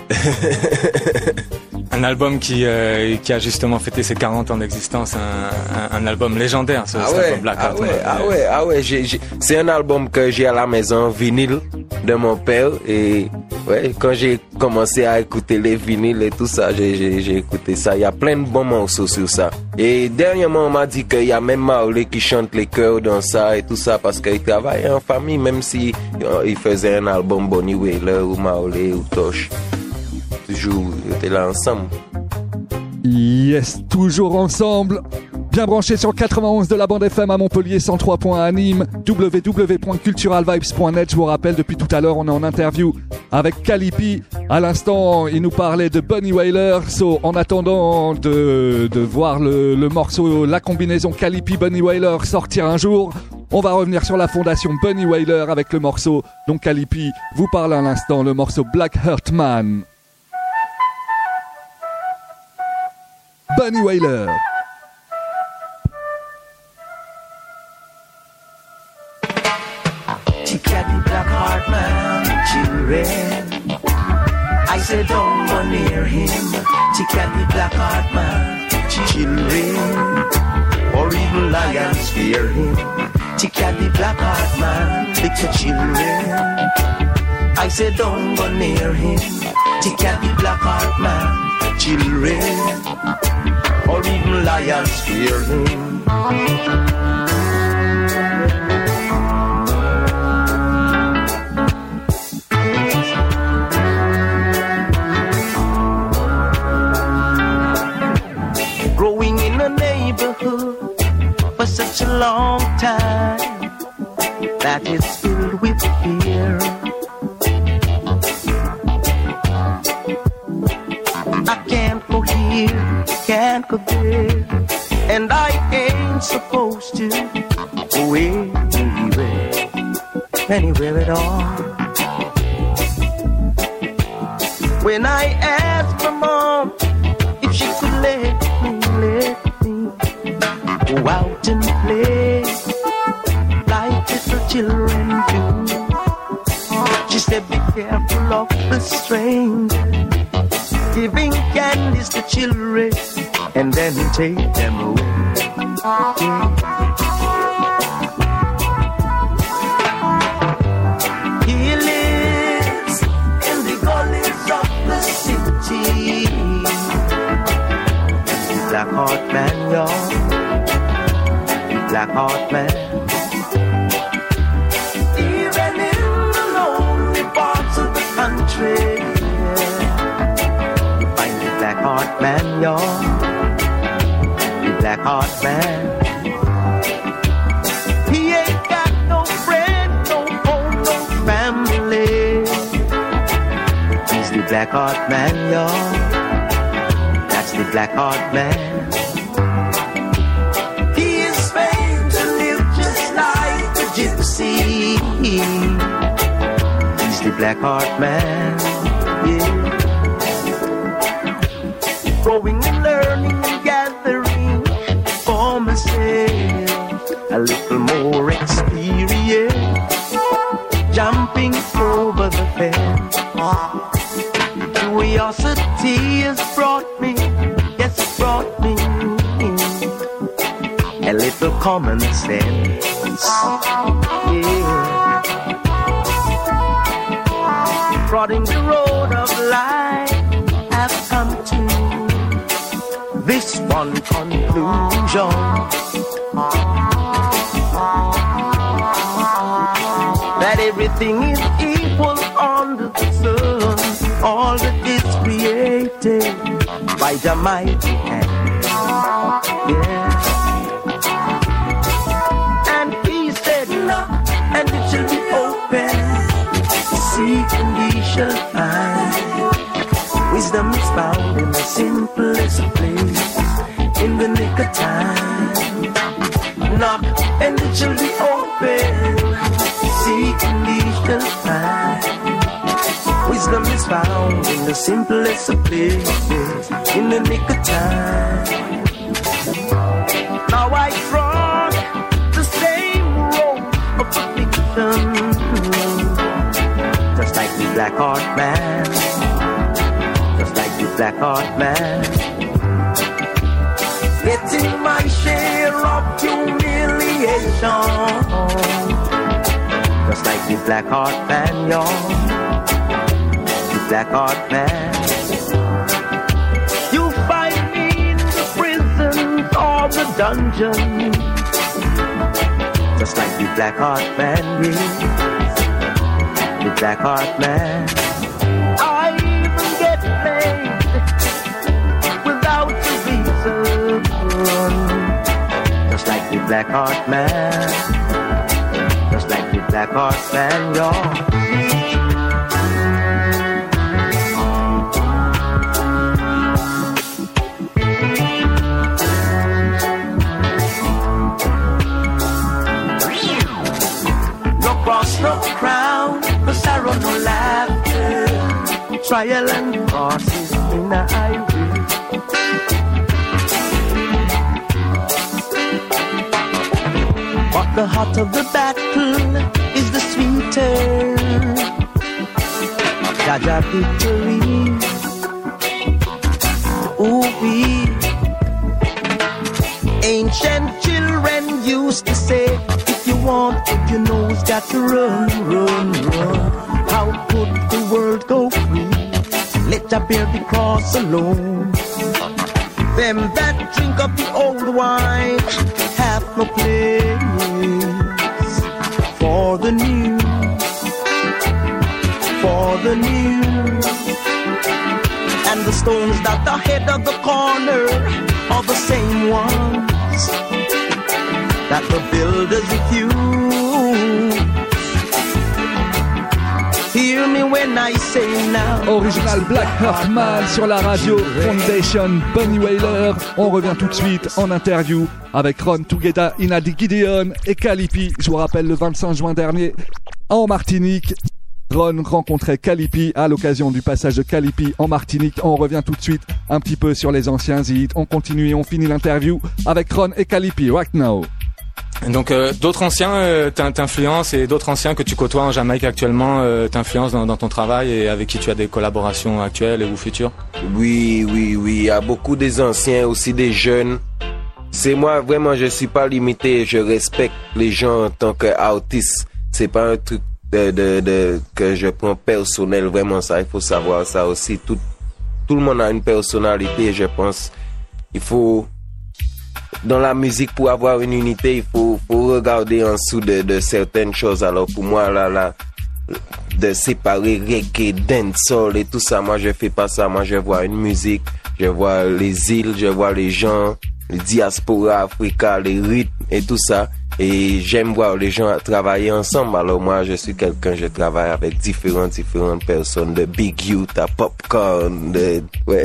Un album qui a justement fêté ses 40 ans d'existence, un album légendaire, cet album Black Heart. Ah ouais, c'est un album que j'ai à la maison, vinyle de mon père, et ouais, quand j'ai commencé à écouter les vinyles et tout ça, j'ai écouté ça, il y a plein de bons morceaux sur ça. Et dernièrement on m'a dit qu'il y a même Marley qui chante les chœurs dans ça et tout ça, parce qu'il travaille en famille, même si il faisait un album Bunny Wailer ou Marley ou Tosh. Toujours, ils étaient là ensemble. Yes, toujours ensemble. Bien branché sur 91 de la bande FM à Montpellier, 103 points à Nîmes, www.culturalvibes.net. Je vous rappelle, depuis tout à l'heure, on est en interview avec Calipi. À l'instant, il nous parlait de Bunny Wailer. En attendant de voir le morceau, la combinaison Calipi-Bunny Wailer sortir un jour, on va revenir sur la fondation Bunny Wailer avec le morceau. Donc Calipi vous parle à l'instant, le morceau Black Heart Man. Bunny Wailer. She can't be Black Heart Man, children. I said don't go near him. She can't be Black Heart Man, children. Or even lions fear him. She can't be Black Heart Man, little children. I said don't go near him. She can't be Black Heart Man, children. Or even lions fear him. Growing in a neighborhood for such a long time that it's filled with fear. I can't go here, can't go there, and I ain't supposed to go anywhere at all. When I asked my mom if she could let me go out and play like little children do, she said be careful of the stranger, giving candies to children and then take them away. Blackheart man, yo. The Blackheart man. Even in the lonely parts of the country, yeah, you find the Blackheart man, yo. The Blackheart man. He ain't got no friend, no home, no family. He's the Blackheart man, yo. That's the Blackheart man. He is made to live just like a gypsy. He's the Blackheart man, yeah. Growing and learning and gathering for myself a little more experience, jumping over the fence. Curiosity has brought me, yes, it brought me a little common sense, yeah. Prodding the road of life, I've come to this one conclusion: that everything is equal under the sun. All that is created by the mighty hand, yeah. And he said, knock, and it shall be open. Seek and ye shall find. Wisdom is found in the simplest place, in the nick of time. Knock, and it shall be open. Seek and ye shall find. Wisdom is found in the simplest of places, in the nick of time. Now I trod the same road of affliction, just like the Blackheart man, just like the Blackheart man. Getting my share of humiliation, just like the Blackheart man, y'all. Blackheart man. You find me in the prison or the dungeon, just like the Blackheart man, yeah. The Blackheart man. I even get played without a reason, just like the Blackheart man, just like the Blackheart man, y'all. No crown, no sorrow, no laughter, trial and crosses in the highway. But the hotter the battle is the sweeter Jaja victory. Ooh, we ancient children used to say, if you want what you know's got to run, run, run. How could the world go free? Let her bear the cross alone. Them that drink of the old wine have no place for the new, for the new. And the stones that are head of the corner are the same ones that the builders refuse. Hear me when I say now. Original Blackheart Man sur la radio Foundation Bunny Wailer. On revient tout de suite en interview avec Ron Together, Inadi Gideon et Calipi. Je vous rappelle, le 25 juin dernier en Martinique, Ron rencontrait Calipi à l'occasion du passage de Calipi en Martinique. On revient tout de suite un petit peu sur les anciens hits. On continue et on finit l'interview avec Ron et Calipi right now. Donc d'autres anciens t'influencent et d'autres anciens que tu côtoies en Jamaïque actuellement t'influencent dans ton travail et avec qui tu as des collaborations actuelles ou futures? Oui, il y a beaucoup des anciens, aussi des jeunes. C'est moi, vraiment, je suis pas limité, je respecte les gens en tant qu'artiste. C'est pas un truc que je prends personnel, vraiment, ça, il faut savoir ça aussi. Tout le monde a une personnalité, je pense. Il faut dans la musique, pour avoir une unité, il faut regarder en dessous de certaines choses. Alors pour moi, là, de séparer reggae, dancehall et tout ça, moi je fais pas ça. Moi je vois une musique, je vois les îles, je vois les gens, les diasporas africains, les rythmes et tout ça. Et j'aime voir les gens travailler ensemble. Alors moi je suis quelqu'un, je travaille avec différentes personnes, de Big Youth à Popcorn, ouais.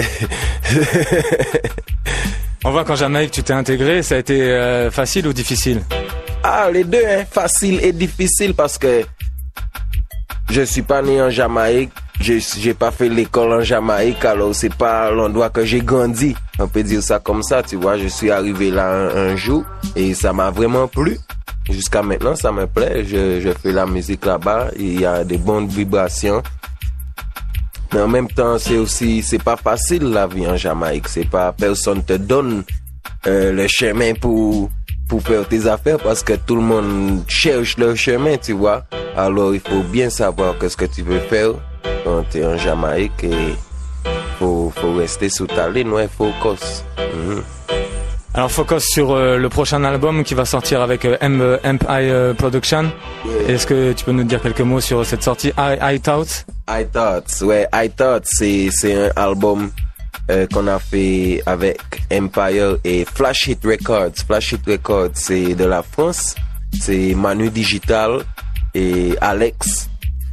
On voit qu'en Jamaïque tu t'es intégré, ça a été facile ou difficile? Ah, les deux, hein, facile et difficile parce que je suis pas né en Jamaïque, j'ai pas fait l'école en Jamaïque, alors c'est pas l'endroit que j'ai grandi. On peut dire ça comme ça, tu vois. Je suis arrivé là un jour et ça m'a vraiment plu. Jusqu'à maintenant, ça me plaît. Je fais la musique là-bas, il y a des bonnes vibrations. Mais en même temps, c'est pas facile la vie en Jamaïque. C'est pas, personne te donne le chemin pour faire tes affaires parce que tout le monde cherche leur chemin, tu vois. Alors il faut bien savoir qu'est-ce que tu veux faire quand tu es en Jamaïque et faut rester sous ta ligne, ouais, focus. Alors focus sur le prochain album qui va sortir avec Empire Production. Ouais. Est-ce que tu peux nous dire quelques mots sur cette sortie? I Thought, ouais, I Thought, c'est un album qu'on a fait avec Empire et Flash Hit Records. Flash Hit Records, c'est de la France. C'est Manu Digital et Alex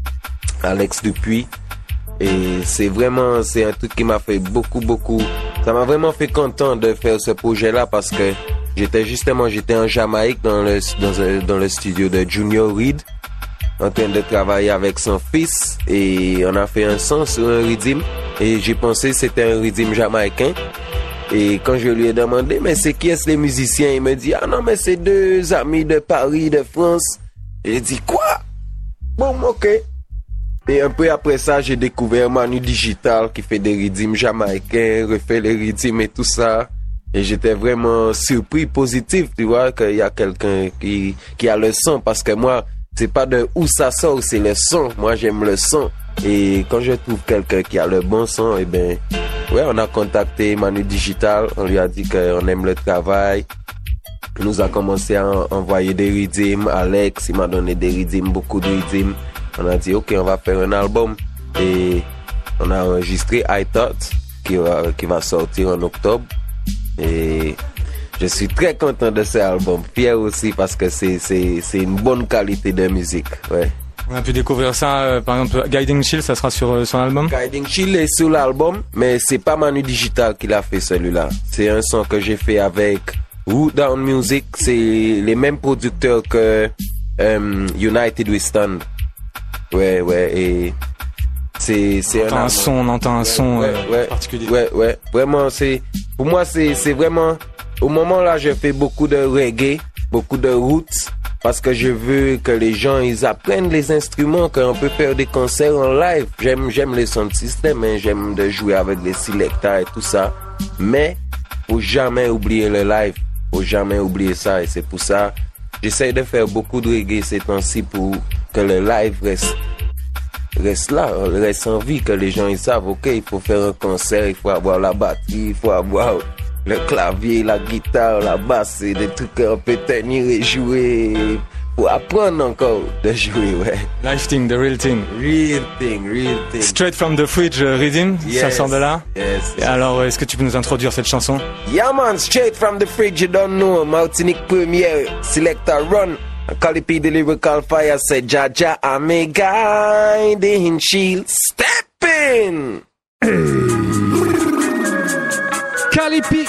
Dupuis. Et c'est un truc qui m'a fait beaucoup. Ça m'a vraiment fait content de faire ce projet-là parce que j'étais en Jamaïque dans le studio de Junior Reid, en train de travailler avec son fils, et on a fait un son sur un rhythm et j'ai pensé que c'était un rhythm jamaïcain. Et quand je lui ai demandé mais c'est qui est-ce les musiciens, il me dit ah non mais c'est deux amis de Paris, de France. J'ai dit quoi? Bon, ok. Et un peu après ça, j'ai découvert Manu Digital qui fait des rythmes jamaïcains, refait les rythmes et tout ça. Et j'étais vraiment surpris, positif, tu vois, qu'il y a quelqu'un qui a le son. Parce que moi, c'est pas de où ça sort, c'est le son. Moi, j'aime le son. Et quand je trouve quelqu'un qui a le bon son, eh ben, ouais, on a contacté Manu Digital. On lui a dit qu'on aime le travail. Il nous a commencé à envoyer des rythmes. Alex, il m'a donné des rythmes, beaucoup de rythmes. On a dit, ok, on va faire un album. Et on a enregistré I Thought, qui va sortir en octobre. Et je suis très content de ce album. Fier aussi parce que c'est une bonne qualité de musique. Ouais. On a pu découvrir ça, par exemple, Guiding Chill, ça sera sur son album? Guiding Chill est sur l'album, mais c'est pas Manu Digital qui l'a fait celui-là. C'est un son que j'ai fait avec Woo Down Music. C'est les mêmes producteurs que United We Stand. Ouais, et c'est on entend un son particulier. Ouais, vraiment, pour moi, c'est vraiment, au moment là, je fais beaucoup de reggae, beaucoup de roots, parce que je veux que les gens, ils apprennent les instruments, qu'on peut faire des concerts en live. J'aime les sound systems, hein, j'aime de jouer avec les selectors et tout ça, mais faut jamais oublier le live, faut jamais oublier ça, et c'est pour ça, j'essaie de faire beaucoup de reggae ces temps-ci pour que le live reste là, reste en vie, que les gens ils savent, ok, il faut faire un concert, il faut avoir la batterie, il faut avoir le clavier, la guitare, la basse, c'est des trucs qu'on peut tenir et jouer, pour apprendre encore de jouer, ouais. Live thing, the real thing. Real thing. Straight from the fridge rhythm, yes, ça sort de là. Yes. Et alors, est-ce que tu peux nous introduire cette chanson? Yeah man, straight from the fridge, you don't know, Martinique première, Selector Run. Calipi the lyrical fire said Jaja I'm a guiding shield. Step in. Calipi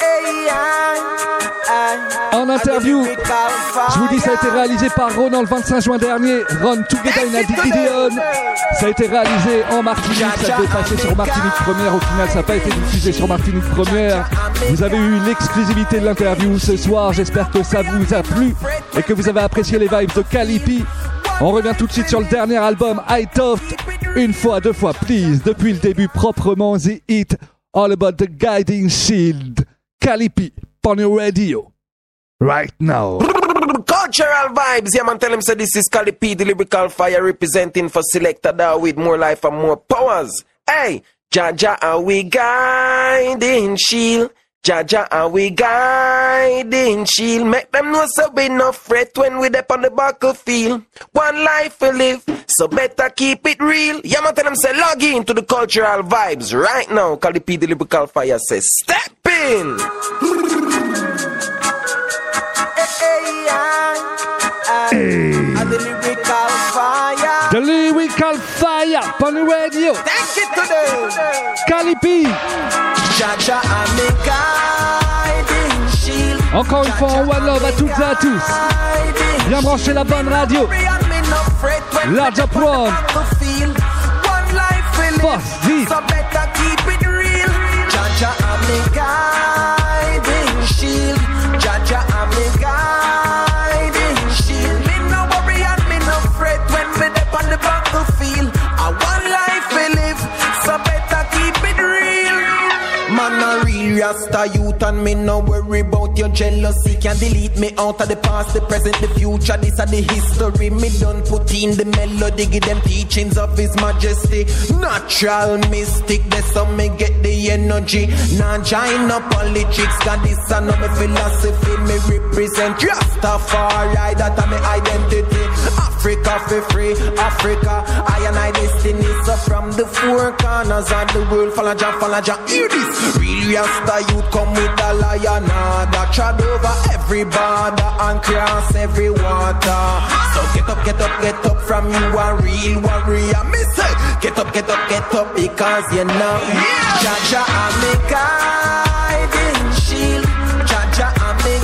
en interview. Je vous dis, ça a été réalisé par Ronan le 25 juin dernier. Run Together in a Gideon. Ça a été réalisé en Martinique. Ça devait passer sur Martinique Première. Au final, ça n'a pas été diffusé sur Martinique Première. Vous avez eu l'exclusivité de l'interview ce soir. J'espère que ça vous a plu et que vous avez apprécié les vibes de Calipi. On revient tout de suite sur le dernier album, I Thought. Une fois, deux fois, please. Depuis le début, proprement, The Hit. All about the guiding shield. Calipi, on your radio. Right now. Cultural vibes, yeah man, tell him so this is Calipi, the lyrical fire representing for Selector Daw with more life and more powers. Hey, Jaja and we guiding shield. Jaja and we guiding shield. Make them know so we no fret when we dep on the battlefield. One life we live, so better keep it real. Yeah, man, tell them say log in to the cultural vibes right now. Call the P the Lyrical Fire says step in. The Lyrical Fire. The Lyrical Fire on the radio. Take it to them. Cali P. Jaja and me guiding shield. Encore une fois, one love à toutes et à tous. Viens brancher la bonne radio. Large up one. Boss, vite. So better keep it real. Jaja and me guiding shield. Jaja and me guiding shield. Me no worry and me no fret when me dep on the battlefield. I one life we live, so better keep it real. Man a real Rasta youth and me no worry about your jealousy. Can delete me out of the past, the present, the future. This are the history. Me done put in the melody, give them teachings of His Majesty. Natural mystic, that's how me get the energy. Nah join no politics, cause this are no me philosophy. Me represent Rastafari, that are me identity. Africa for free, Africa, I and I destiny. So from the four corners of the world, follow Jah, hear this. Real Rasta youth come with a lion that trod over every border and cross every water. So get up from you a real warrior. Me say, get up, because you know Jaja and me guiding shield. Jaja and me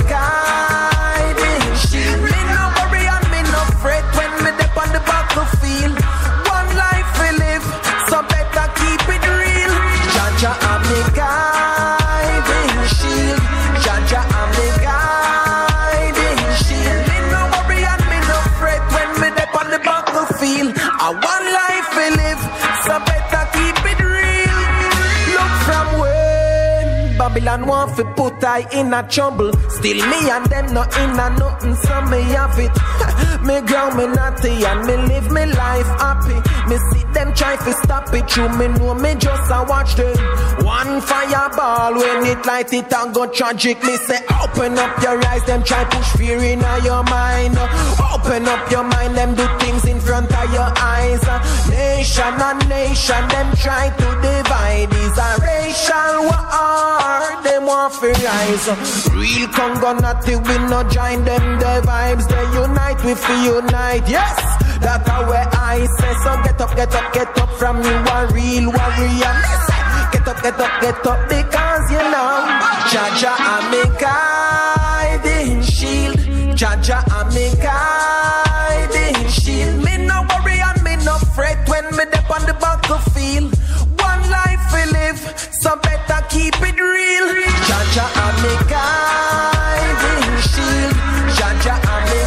guiding shield. Me no worry and me no fret when me dep on the battlefield. One life we live, so better keep it real. Jaja and me guiding shield. Jaja and me guiding shield. Me no worry and me no fret when me dep on the battlefield. A one life we live, so better keep it real. Look from when Babylon want to put I in a trouble. Still me and them not in a nothing, so me have it. Me ground me naughty and me live me life happy. Me see them try to stop it, you me know me just a watch them. One fireball when it light it and go tragic. Me say open up your eyes, them try push fear in your mind. Open up your mind, them do things in front of your eyes. Nation and nation, them try to divide. Is a racial war, them want to rise. Real Congo natty, we no join them, the vibes. They unite, we feel unite, yes. That's how I say, so get up from you a real warrior. Get up, because you know Jaja and me guiding shield. Jaja and me guiding shield. Me no worry and me no fret when me dep on the battlefield. One life we live, so better keep it real. Jaja and me guiding shield. Jaja and me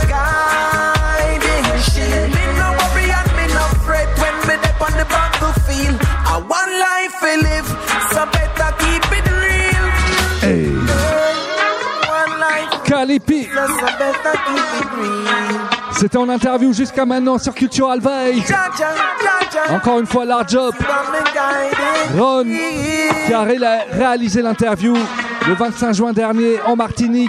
guiding shield. Me no worry and me no fret when me dep on the battlefield. A one life we live, so better keep it real. Hey. One life, Cali P. so better keep it real. C'était en interview jusqu'à maintenant sur Cultural Vibes. Jaja, Encore une fois, large up. Ron, qui a réalisé l'interview le 25 juin dernier en Martinique.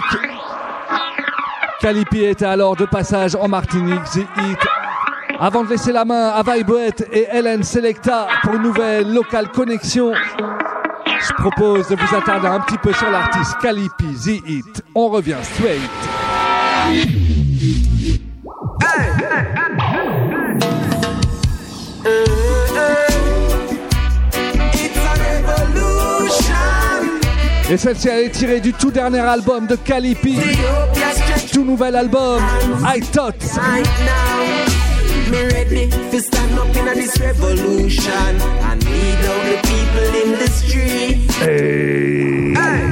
Cali P était alors de passage en Martinique. The Hit. Avant de laisser la main à Vibouet et Hélène Selecta pour une nouvelle locale connexion, je propose de vous attarder un petit peu sur l'artiste Cali P, The Hit. On revient straight. Et celle-ci elle est tirée du tout dernier album de Cali P, tout nouvel album I Thought. Me ready to stand up in this revolution and lead all the people in the street. Hey.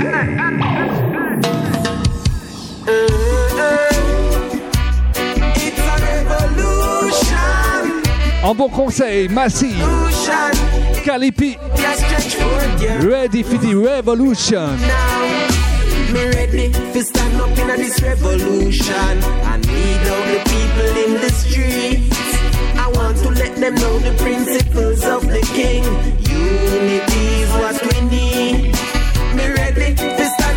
It's a revolution. En bon conseil, Massive, Cali P, ready for the revolution. Me ready to stand up in this revolution and lead all the people in the streets. I want to let them know the principles of the king. Unity is what we need. Me ready to stand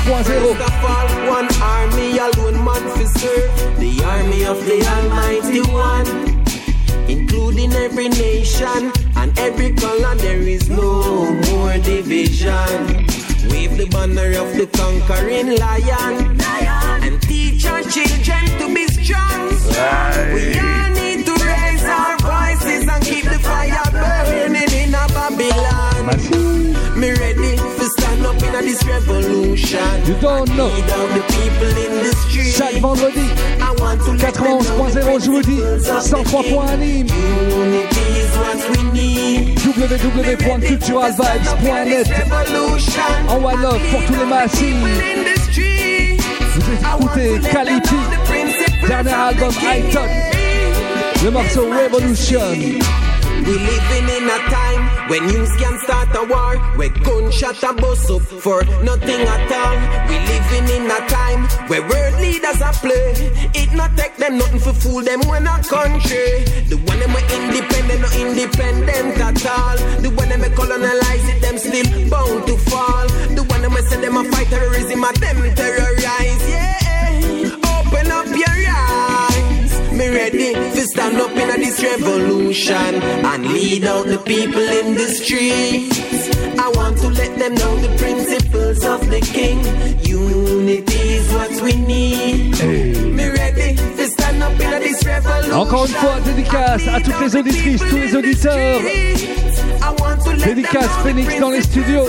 101.0. One army alone man fi serve, the army of the Almighty One, including every nation and every color. There is no more division. Wave the banner of the conquering lion, and teach our children to be strong. We all need to raise our voices and keep the fire burning in a Babylon. Me ready to stand up in this revolution. You don't know. Lead out the people in the street. Chaque vendredi, I want to let them know 91.0 je vous dis, 103.1 Nîmes. Unity is what we need. www.culturalvibes.net. En one love pour tous les massifs. Vous écoutez Calipi, dernier album I Touch, le morceau Revolution. We living in a time when news can start a war, where gunshot a bust up for nothing at all. We living in a time where world leaders are play. It not take them nothing for fool them when a country. The one them are independent, not independent at all. The one them colonize it, them still bound to fall. The one them say them a fight terrorism, a them terrorize. Yeah, open up your eyes. Me ready to stand up in this revolution and lead out the people in the streets. I want to let them know the principles of the King. Unity is what we need. Me ready to stand up in this revolution. Encore une fois, dédicace à toutes les auditrices, tous les auditeurs. Dédicace Phoenix dans les studios.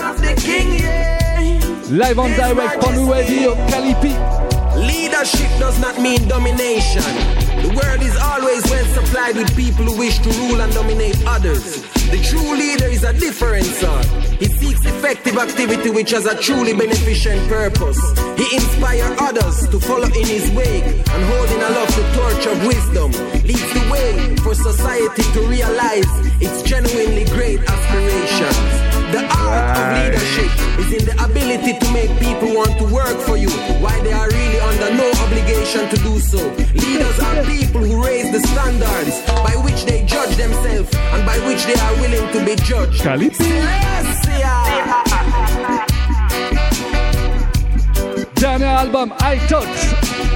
Live on direct pour nous radio, Calipi. Leadership does not mean domination. The world is always well supplied with people who wish to rule and dominate others. The true leader is a different sort. He seeks effective activity which has a truly beneficent purpose. He inspires others to follow in his wake and holding aloft the torch of wisdom leads the way for society to realize its genuinely great aspirations. The art of leadership is in the ability to make people want to work for you while they are really under no obligation to do so. Leaders are people who raise the standards by which they judge themselves and by which they are willing to be judged. Dernier album, I Touch.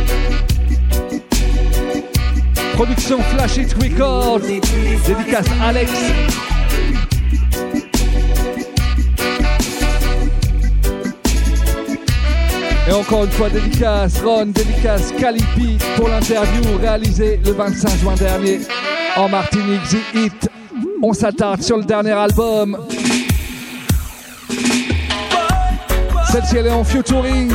Production Flash It Records. Dédicace Alex. Et encore une fois, dédicace Ron, dédicace Calipi pour l'interview réalisée le 25 juin dernier en Martinique, The Hit. On s'attarde sur le dernier album. Celle-ci, elle est en featuring.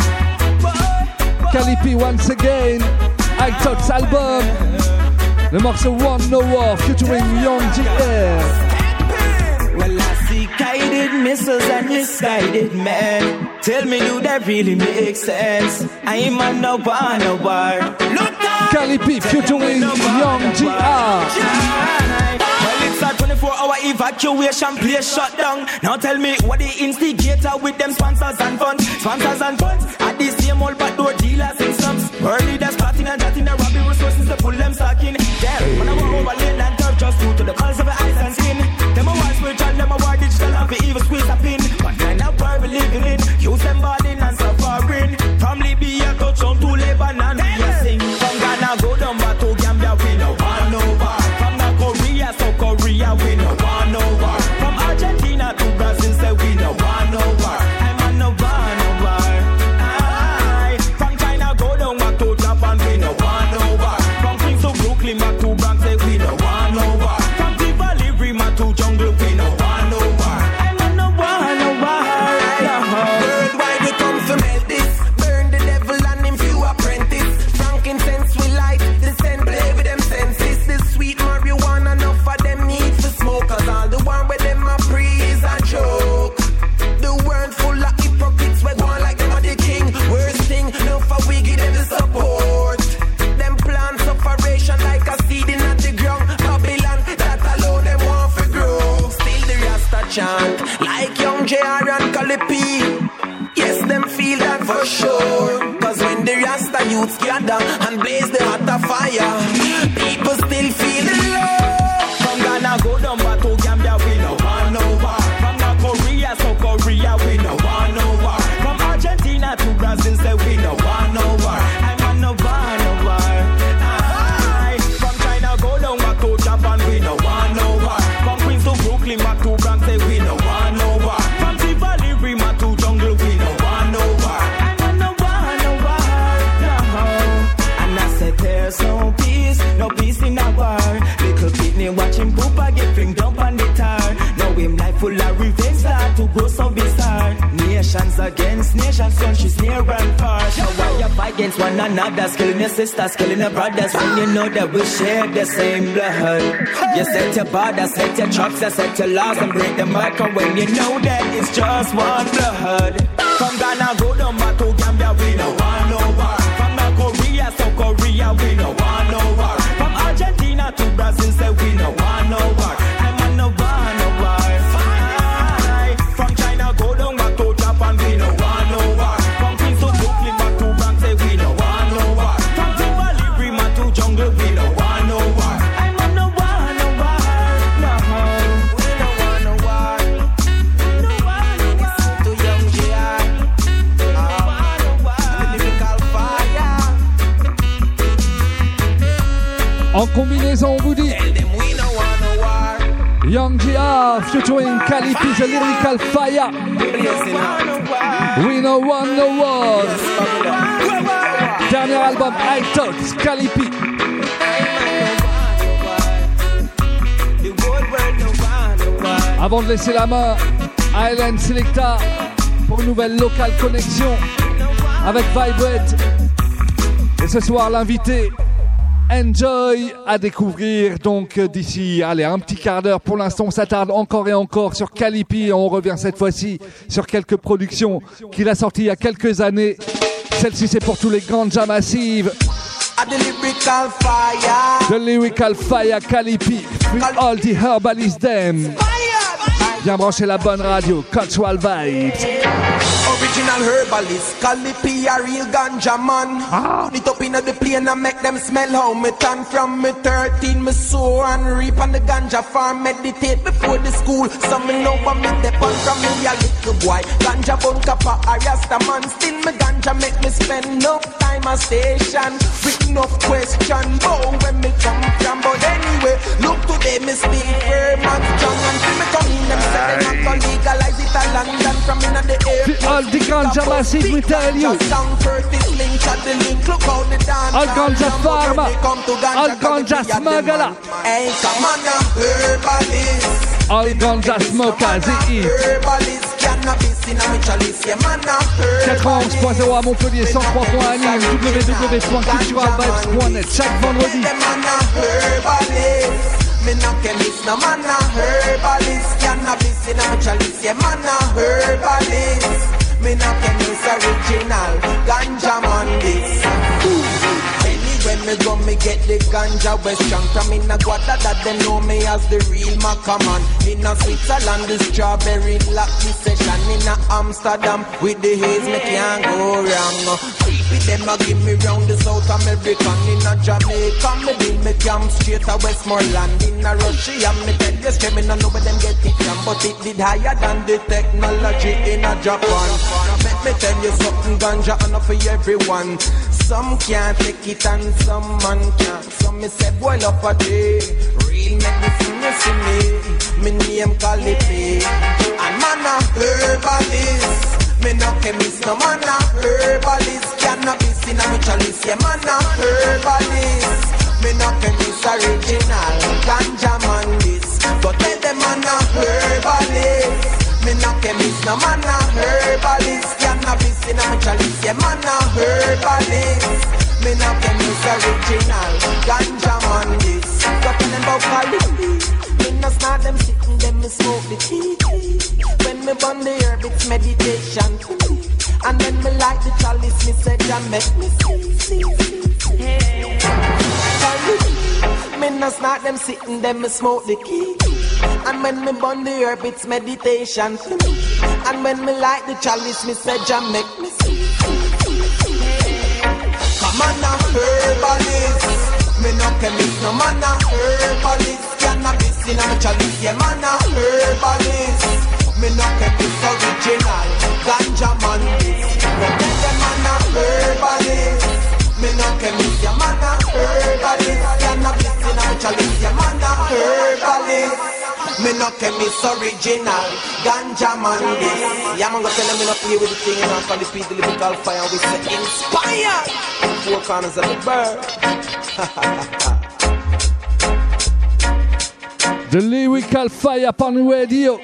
Calipi once again. I Touch album. Le morceau Want No War featuring Young GR. Well, I see guided missiles and misguided men. Tell me, do that really make sense? I ain't man no bar, no bar. Look down. Calipi featuring Young GR. Well, it's a 24-hour evacuation, place shut down. Now tell me what the instigator with them sponsors and funds. Sponsors and funds at the same old backdoor dealers in slums. Early that's plotting and jotting the robbing resources to pull them stocking. Damn, when I walk over lane and turf just due to the colors of the eyes and skin. Them a war spiritual, them a war digital, and for evil squeeze a pin. What kind of world we living in? Use them balling and suffering. From Libya touch on to Lebanon, we a sing. From Ghana go down back to Gambia, we no want no war. From the Korea, South Korea, we no want no war. From Argentina to Brazil, say we no want no war. I'm on no war, no war. Aye. From China go down back to Japan, we no want no war. From Queens to Brooklyn, back to Bronx, say we no want no war. From Tivoli, Rima to jungle, we no want no war. I'm on no war, no war. Worldwide we come to melt this. Burn the devil and him few apprentice. Frankincense we light, the scent play with them senses. The sweet marijuana, enough for them need for smoke. Cause all the one with them a praise and joke. The world full of hypocrites, we go on like them are the king. Worst thing, no for we give them the support. Them plans operation like a seed in the ground. Babylon, that alone them want to grow. Still the Rasta chant, like Young JR and Calipi. Yes, them feel that for sure. Cause when the Rasta youths gather and blaze the hotter fire, people still feel the love. From Ghana go down back to Gambia, we no want no war. From the Korea, South Korea, we no want no war. From Argentina to bank say we no want no war. From the valley, Rima to jungle, we no want no war. I want no war, no. And I said there's no peace in our war. Little kidney watching Poopa get fling dump on the tar. Now him life full of revenge, start to grow so bizarre. Nations against nations, countries near and far. So why you fight against one another, killing your sisters, killing your brothers, when you know that we share the same blood? You set your borders, set your traps, you set your laws and break the marker when you know that it's just one blood. From Ghana go down back to Gambia, we no want no war. From Korea, South Korea, we no want no war. From Argentina to Brazil, say we no want no war. I'm on no war, no war. From China go down back to Japan, we no want no war. From Queens to Brooklyn back to Bronx, say we no want no war. From Timberley, Rima to jungle, we no want no war. I'm on no war, no war, no. We no want no war. No war, no war. To young G.I. No war, no war. Lyrical fire. En combinaison, on vous dit Tell them we no want no war. Young G.R. featuring Calipi, The Lyrical Fire. Blazing up. We no want no war. Dernier album, I Thoughts, Calipi. The whole world no want no war. Avant de laisser la main à Hélène Selecta pour une nouvelle Local Connexion avec Vibrate. Et ce soir, l'invité Enjoy à découvrir donc d'ici, allez, un petit quart d'heure. Pour l'instant, on s'attarde encore et encore sur Calipi. On revient cette fois-ci sur quelques productions qu'il a sorties il y a quelques années. Celle-ci, c'est pour tous les grandes massives. The lyrical fire. The Lyrical Fire, Calipi. Free all the herbalists them. Bien brancher la bonne radio, Cultural Vibes. Original herbalist, Calipi a real ganja man. Put it up in the plane and make them smell how me turn. From me 13, me sow and reap on the ganja farm. Meditate before the school, so me know what me depend from me a little boy. Ganja bun kappa a rasta man. Still me ganja make me spend enough time a station with enough question. Bow when me come from, but anyway, look today me speak firm and strong. And till me come in, them say they not gonna legalize it a London from in the air. All the ganja massive, we tell you. All ganja farmer, all ganja smuggler, all ganja smokers, it. 91.0 à Montpellier, 103.1 à Nîmes, www.culturalvibes.net, chaque vendredi. Me no chemist, no man a herbalist. Cannabis in a chalice, yeah, man a herbalist. Me no chemist, original ganja man this. When me go, me get the ganja West strong. From in a guada that them know me as the real Macaman. In a Switzerland, the strawberry lucky session. In a Amsterdam, with the haze, me can't go wrong. With them a give me round the South American. In a Jamaica, me build me camp straight to Westmoreland. In a Russia, me tell you straight, me no know where them get it from. But it did higher than the technology in a Japan. Let me tell you something, ganja enough for everyone. Some can't take it and some man can't. Some me say boil up a day. Real medicine you see me. Me name Calipi. And man a herbalist. Me no chemist, no man a herbalist. Cannabis in a me chalice, yeah man a herbalist. Me no chemist, original ganja man this. But tell them man a herbalist. Me no chemist, no man a herbalist. Cannabis in a me chalice, yeah man a herbalist. Me no chemist, original ganja man this. Got them about Calipi. Me no snort them sitting, them me smoke the tea. When me burn the herb, it's meditation to me. And when me light the chalice, me say Jah make me see. Calipi. Me no snort them sitting, them me smoke the key. And when me burn the herb, it's meditation to me. And when me light the chalice, me say Jah make me see. Come on a herbalist. Me no chemist, no man a herbalist. Cannabis in a chalice, yeah man a herbalist. Me no chemist, original ganja man this. But then the man a herbalist. Me no chemist, yeah man a herbalist. Cannabis in a chalice, yeah man a herbalist. Me no no chemist original. Ganja man this. Yeah, man, go tell them me not play with the thing, you know, for the people, the lyrical fire, we say inspired. Four corners of the bird. The lyrical fire upon radio.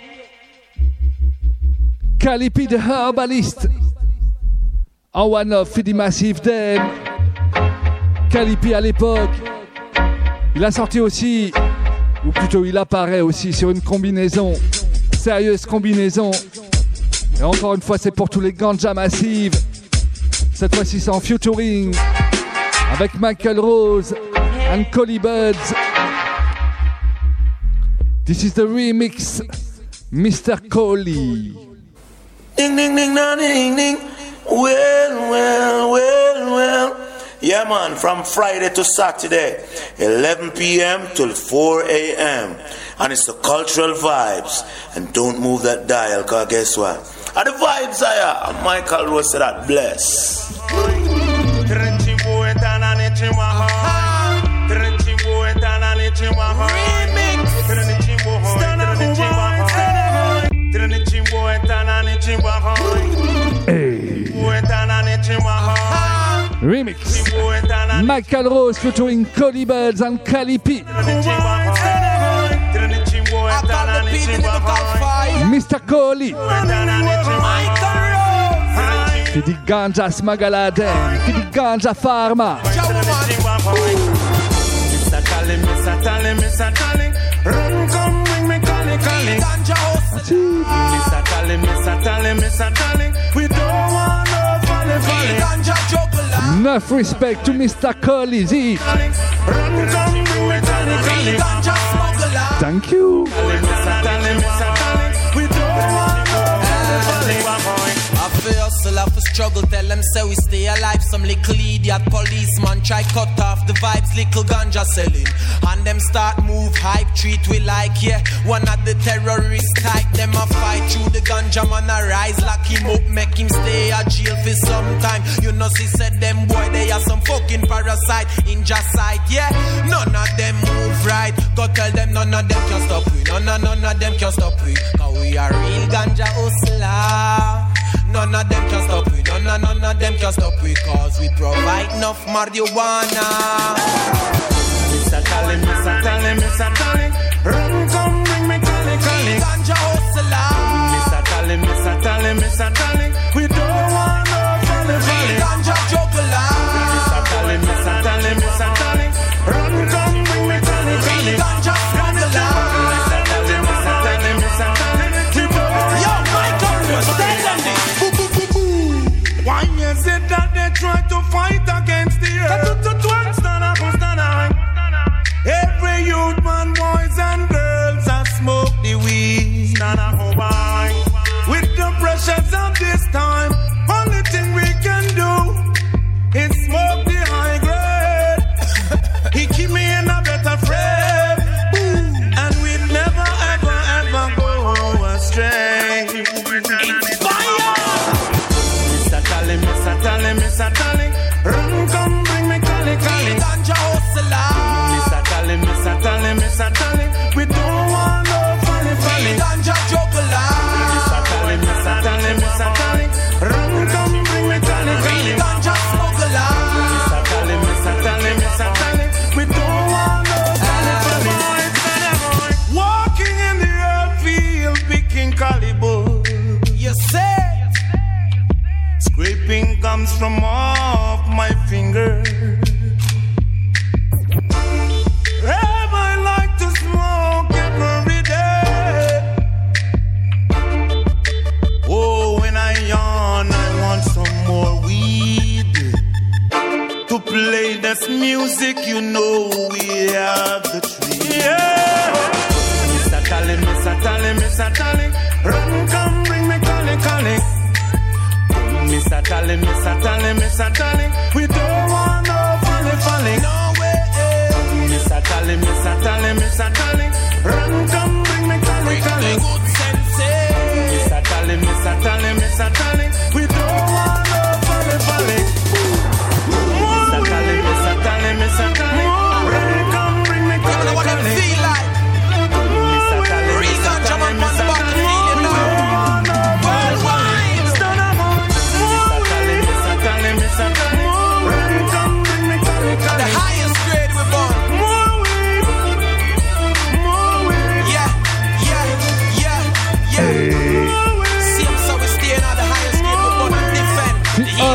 Calipi the herbalist. En one of Fidi Massive Dan. Calipi à l'époque. Il a sorti aussi, ou plutôt il apparaît aussi sur une combinaison. Sérieuse combinaison. Et encore une fois, c'est pour tous les Ganja Massive. Cette fois-ci, c'est en featuring avec Michael Rose and Collie Buds. This is the remix, Mr. Collie. Ding, ding, ding, ding, ding. Well. Yeah, man, from Friday to Saturday, 11 p.m. till 4 a.m. And it's the cultural vibes. And don't move that dial, because guess what? And the vibes are here. Michael Rose said that, bless. Remix. Michael Rose featuring Collie Buds and Calipi. Mr. Collie. Fidi Ganja Smagaladen. Fidi Ganja Pharma. Mr. Calling, run, come, bring me calling. Mr. Calling, we don't want no falling. Enough respect to Mr. Collie Z. Run, come, bring me calling. Thank you. Mr. Calling, we don't want no falling. I feel hustle, I feel struggle, tell them say we stay alive. Some little idiot policeman try cut off the vibes, little ganja selling. And them start move hype, treat we like, yeah. One of the terrorist type, them a fight through the ganja man a rise. Lock him up, make him stay a jail for some time. You know, she said them boy, they are some fucking parasite in just sight, yeah. None of them move right, go tell them none of them can stop we. None of them can stop we, cause we are real ganja hustler. None of them can stop we, none of them can stop we, cause we provide enough marijuana. Mr. Calling, run, come, bring me calling. Ganja hustler. Mr. Calling, we don't want no falling. Ganja juggler. Mr. Calling, run, come, bring me calling. Ganja smuggler. Mr. Calling, we don't want. Yo, Michael, tell them this. Why is it that they try to fight against the earth? Every youth, man, boys and girls, that smoke the weed. With the pressures of this time, only thing we can do is smoke the high grade. He keep me in a better frame, and we'd never, ever go astray. It's fire! Mr. Calling, run, come, bring me calling. Ganja hustler. Mr. Calling, we don't want no falling. Ganja juggler. Mr. Calling, run, come, bring me calling. Ganja smuggler. Mr. Calling, we don't want no falling. Walking in the earth field, picking caliber. You say. Scraping comes from off my finger. Have I like to smoke every day? Oh, when I yawn, I want some more weed to play this music. You know we have the tree. Yeah. Mr. Calling, run, come, bring me calling. Mr. Calling, we don't want no falling. No way. Mr. Calling, run, come, bring me calling. Good sense. Mr. Calling, we don't want no falling. Mr. Calling, run, come, bring me calling. What it feel like? Mr. Calling,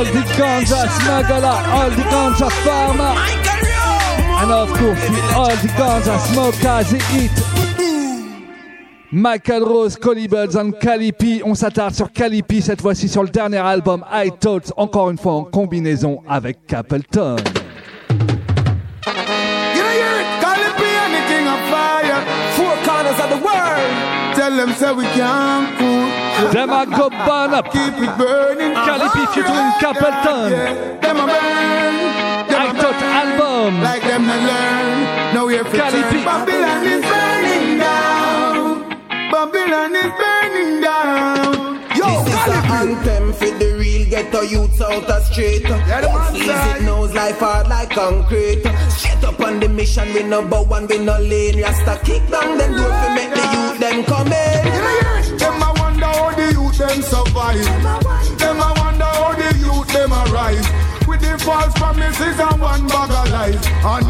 all the ganja smuggler, all the ganja farmer, and of course all the ganja smokers they eat. Michael Rose, Colibirds and Calipi. On s'attarde sur Calipi cette fois-ci sur le dernier album I Thoughts, encore une fois en combinaison avec Capleton. Of the world. Tell them say we can't cool. Them a go burn up. Keep it burning. Calipi featuring Capleton. Them a burn. I Thought album. Like them to learn. Now we have to turn. Babylon is burning down. Babylon is burning down. Yo, this is an anthem for the real ghetto youths out the street. Easy knows life hard like concrete. Straight up on the mission, we no bow and we no lane. Rasta kick down them door to make the youth them come in. Them a wonder how the youth them survive. Them a wonder how the youth them arise. With the false promises and one bag of lies. And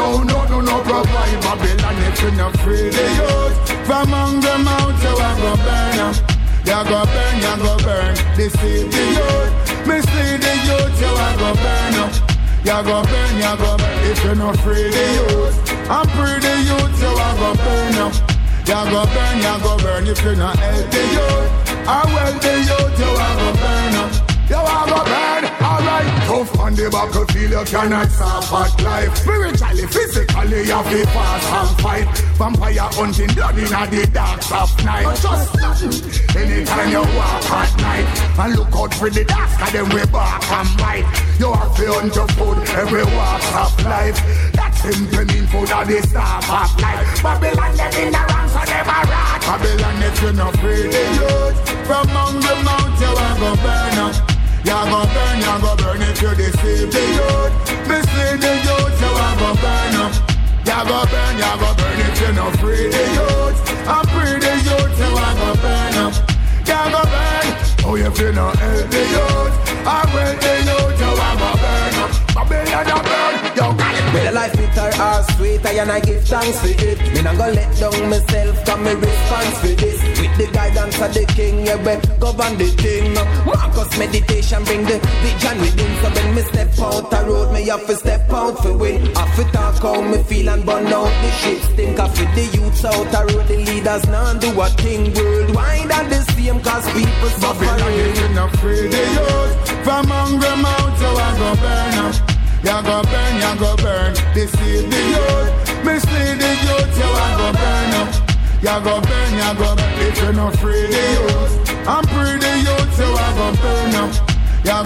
no provide. Babylon if you not free the youth from hunger mouth, so I go burn up. Ya go burn, deceive the youth, mislead the youth, so I go burn up. Ya go burn, if you not free the youth, and free the youth, so I go burn up. Ya go burn, if you not help the youth, I well the youth, so I go burn up. You are go burn, alright. Tough on the battlefield, you cannot stop at life. Spiritually, physically, you have to fast and fight. Vampire hunting blood in the dark of night. But just nothing, anytime you walk at night. And look out for the dark, cause them we bark and bite. You have to hunt your food every walk of life. That's simple mean food at the start of life. Babylon, them in the ranks, so them a rat. Babylon, if you not free the youth from among the mount, you are go burn up. Ya go burn if you deceive the youth. Mislead the youth, you a go burn up. Ya go burn if you no free the youth. And free the youth, you a go burn up. Ya go burn, oh if you no help the youth. And well the youth, you a go burn up. Babylon a burn, yo got it. With a life bitter or sweet, and I give thanks for it. Me not gonna let down myself, cause me response for this. With the guidance of the king, yeah, we govern the thing. Marcus meditation bring the vision within. So when me step out the road, me have to step out for win. Have to talk how me feel and burn out the shit. Think of it, the youths out the road, the leaders now do a thing worldwide and the same, cause people suffering. Babylon, you not free the youth from hunger mouth, so I go burn up. Ya go burn, deceive the youth, mislead the youth, so I go burn up. Ya go burn, if you not free the youth, and free the youth, so I go burn up. Ya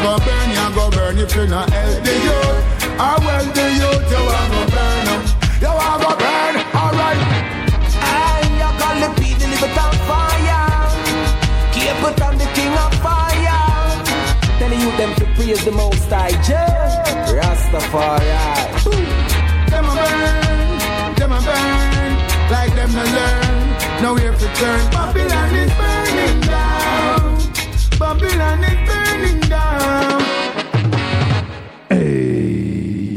go burn, if you not help the youth, I well the youth, so I go burn up. You I go burn, alright. Aye, I call the people, live it on fire. Keep it on the king of fire. Telling you them to praise the most high, Rastafari. Them a burn, like them to learn. Now we have to turn. Babylon is burning down. Babylon is burning down. Hey.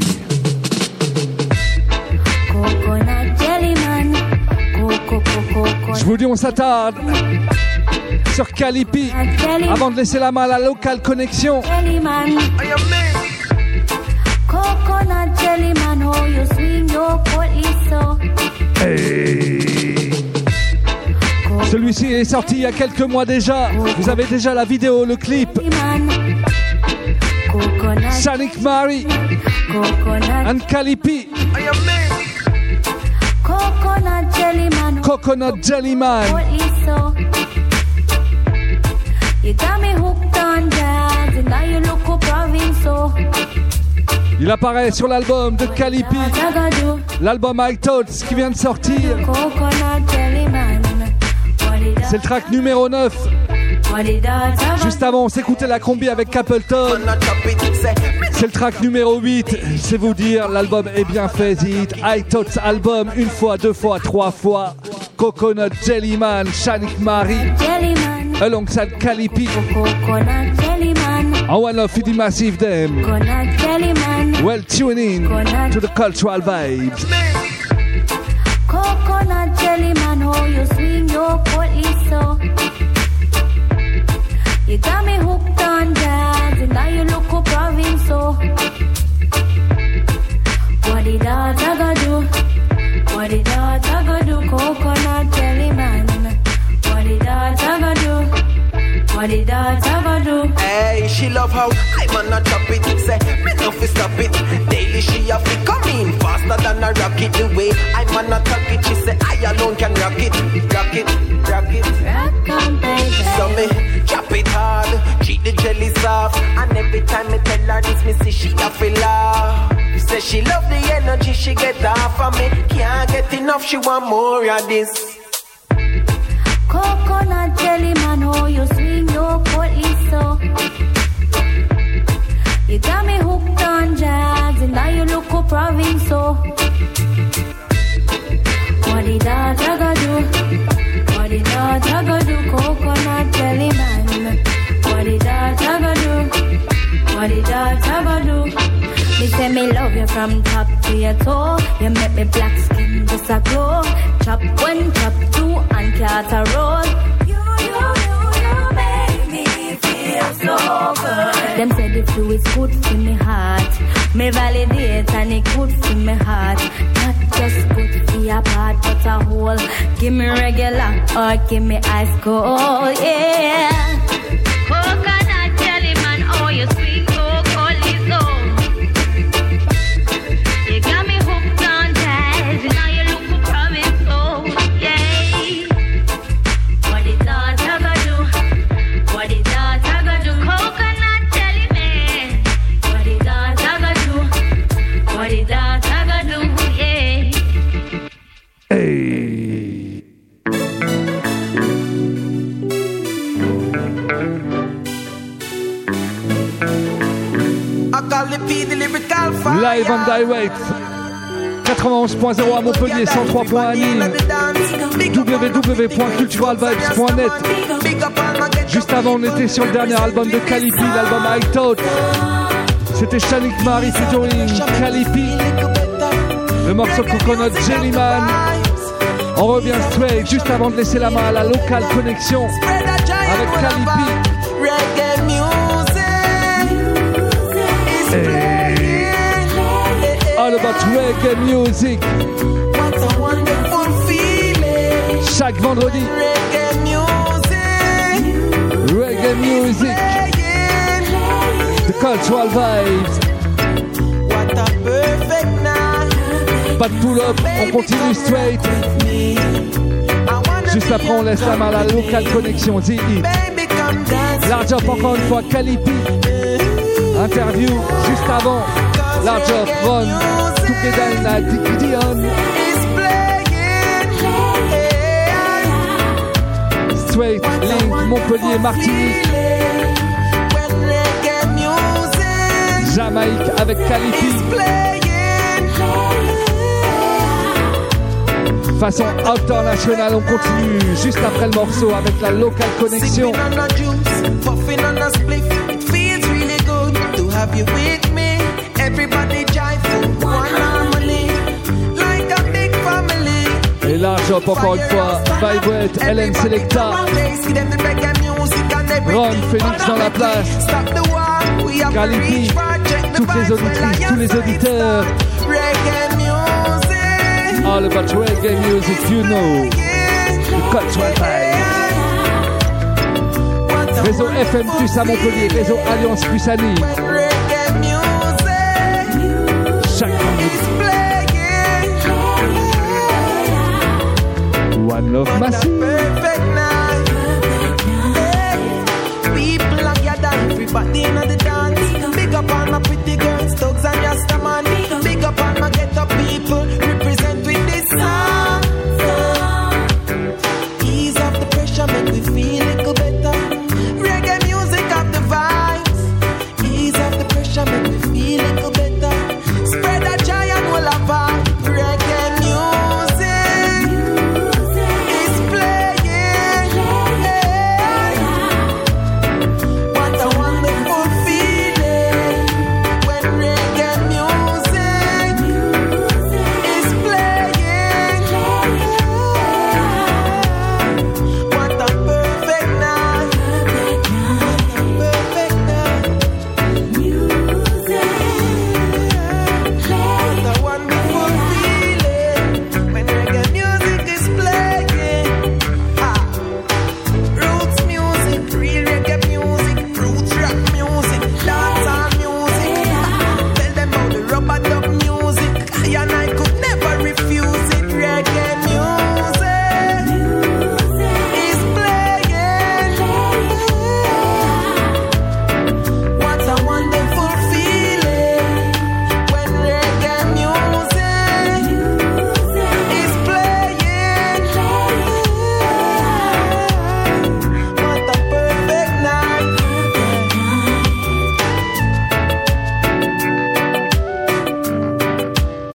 Coconut jelly man. Je vous dis, on s'attarde sur Calipi avant de laisser la main à la locale connexion. Coconut jelly man, oh you swing your police so. Hey. Celui-ci est sorti il y a quelques mois déjà. Vous avez déjà la vidéo, le clip. Sonic Mari and Calipi. Coconut Jelly Man. You got me hooked on jazz and now you look up province. Il apparaît sur l'album de Calipi, l'album I Thoughts qui vient de sortir. C'est le track numéro 9. Juste avant, on s'écoutait la combi avec Capleton. C'est le track numéro 8. C'est vous dire, l'album est bien fait. Hit I Thoughts album, une fois, deux fois, trois fois. Coconut Jelly Man, Shanik Mari, alongside Calipi. I want to feed the massive them. Well, tune in to the cultural vibes. Coconut jelly man, oh you swing your police so. You got me hooked on jazz and now you look up What the daughter gonna do? Hey, she love how I man a chop it. Say, me no fi stop it. Daily she a fi come in faster than a rocket. The way I man a talk it, she say I alone can rock it, rock it, rock it. Rock on, baby. So me chop it hard, treat the jelly soft, and every time me tell her this, me see she a feel laugh. You say she love the energy she get off of me. Can't get enough, she want more of this. Coconut jelly man, oh you swing your police so. You got me hooked on jazz, and now you look up province so. What the daughter gonna do? What the daughter gonna do? Coconut jelly man. What the daughter gonna do? What the daughter gonna do? Me say me love you from top to your toe. You make me black skin just a glow. Chop one, chop two, and cat a roll. You make me feel so good. Them say the fluid's good for me heart. Me validate and it good for me heart. Not just good for your part, but a whole. Give me regular or give me ice cold, yeah. Coconut jelly man, oh you sweet coconut so. You got me hooked on jazz, and now you look for promise, oh yeah. What the daughter gonna do? What the daughter gonna do? Coconut jelly man. What the daughter gonna do? What the daughter gonna do? Yeah. Hey. Live and direct 91.0 à Montpellier, 103.1 à Nîmes, www.culturalvibes.net. Juste avant on était sur le dernier album de Calipi, l'album I Thought. C'était Shanik Marie featuring Calipi, le morceau Coconut Jellyman. On revient straight juste avant de laisser la main à la locale connexion avec Calipi. Hey. All about reggae music. Chaque vendredi. Reggae music. The cultural vibes. Pas de pull-up, on continue straight. Juste après on laisse la main à la locale connexion ZI. Large up encore une fois Calipi. Interview juste avant. Large up Run Together in la Dion. Straight Link Montpellier Martinique. Jamaïque avec Calipi. Façon internationale, on continue juste après le morceau avec la locale connexion. Et large up encore une fois, Vibrate, Hélène Selecta, Ron, Félix dans la place, Calipi, toutes les auditrices, tous les auditeurs. All about reggae music, you know. The cultural vibes. Réseau FM plus à Montpellier, réseau Alliance plus à Nîmes. Chaque minute. One Love Massive.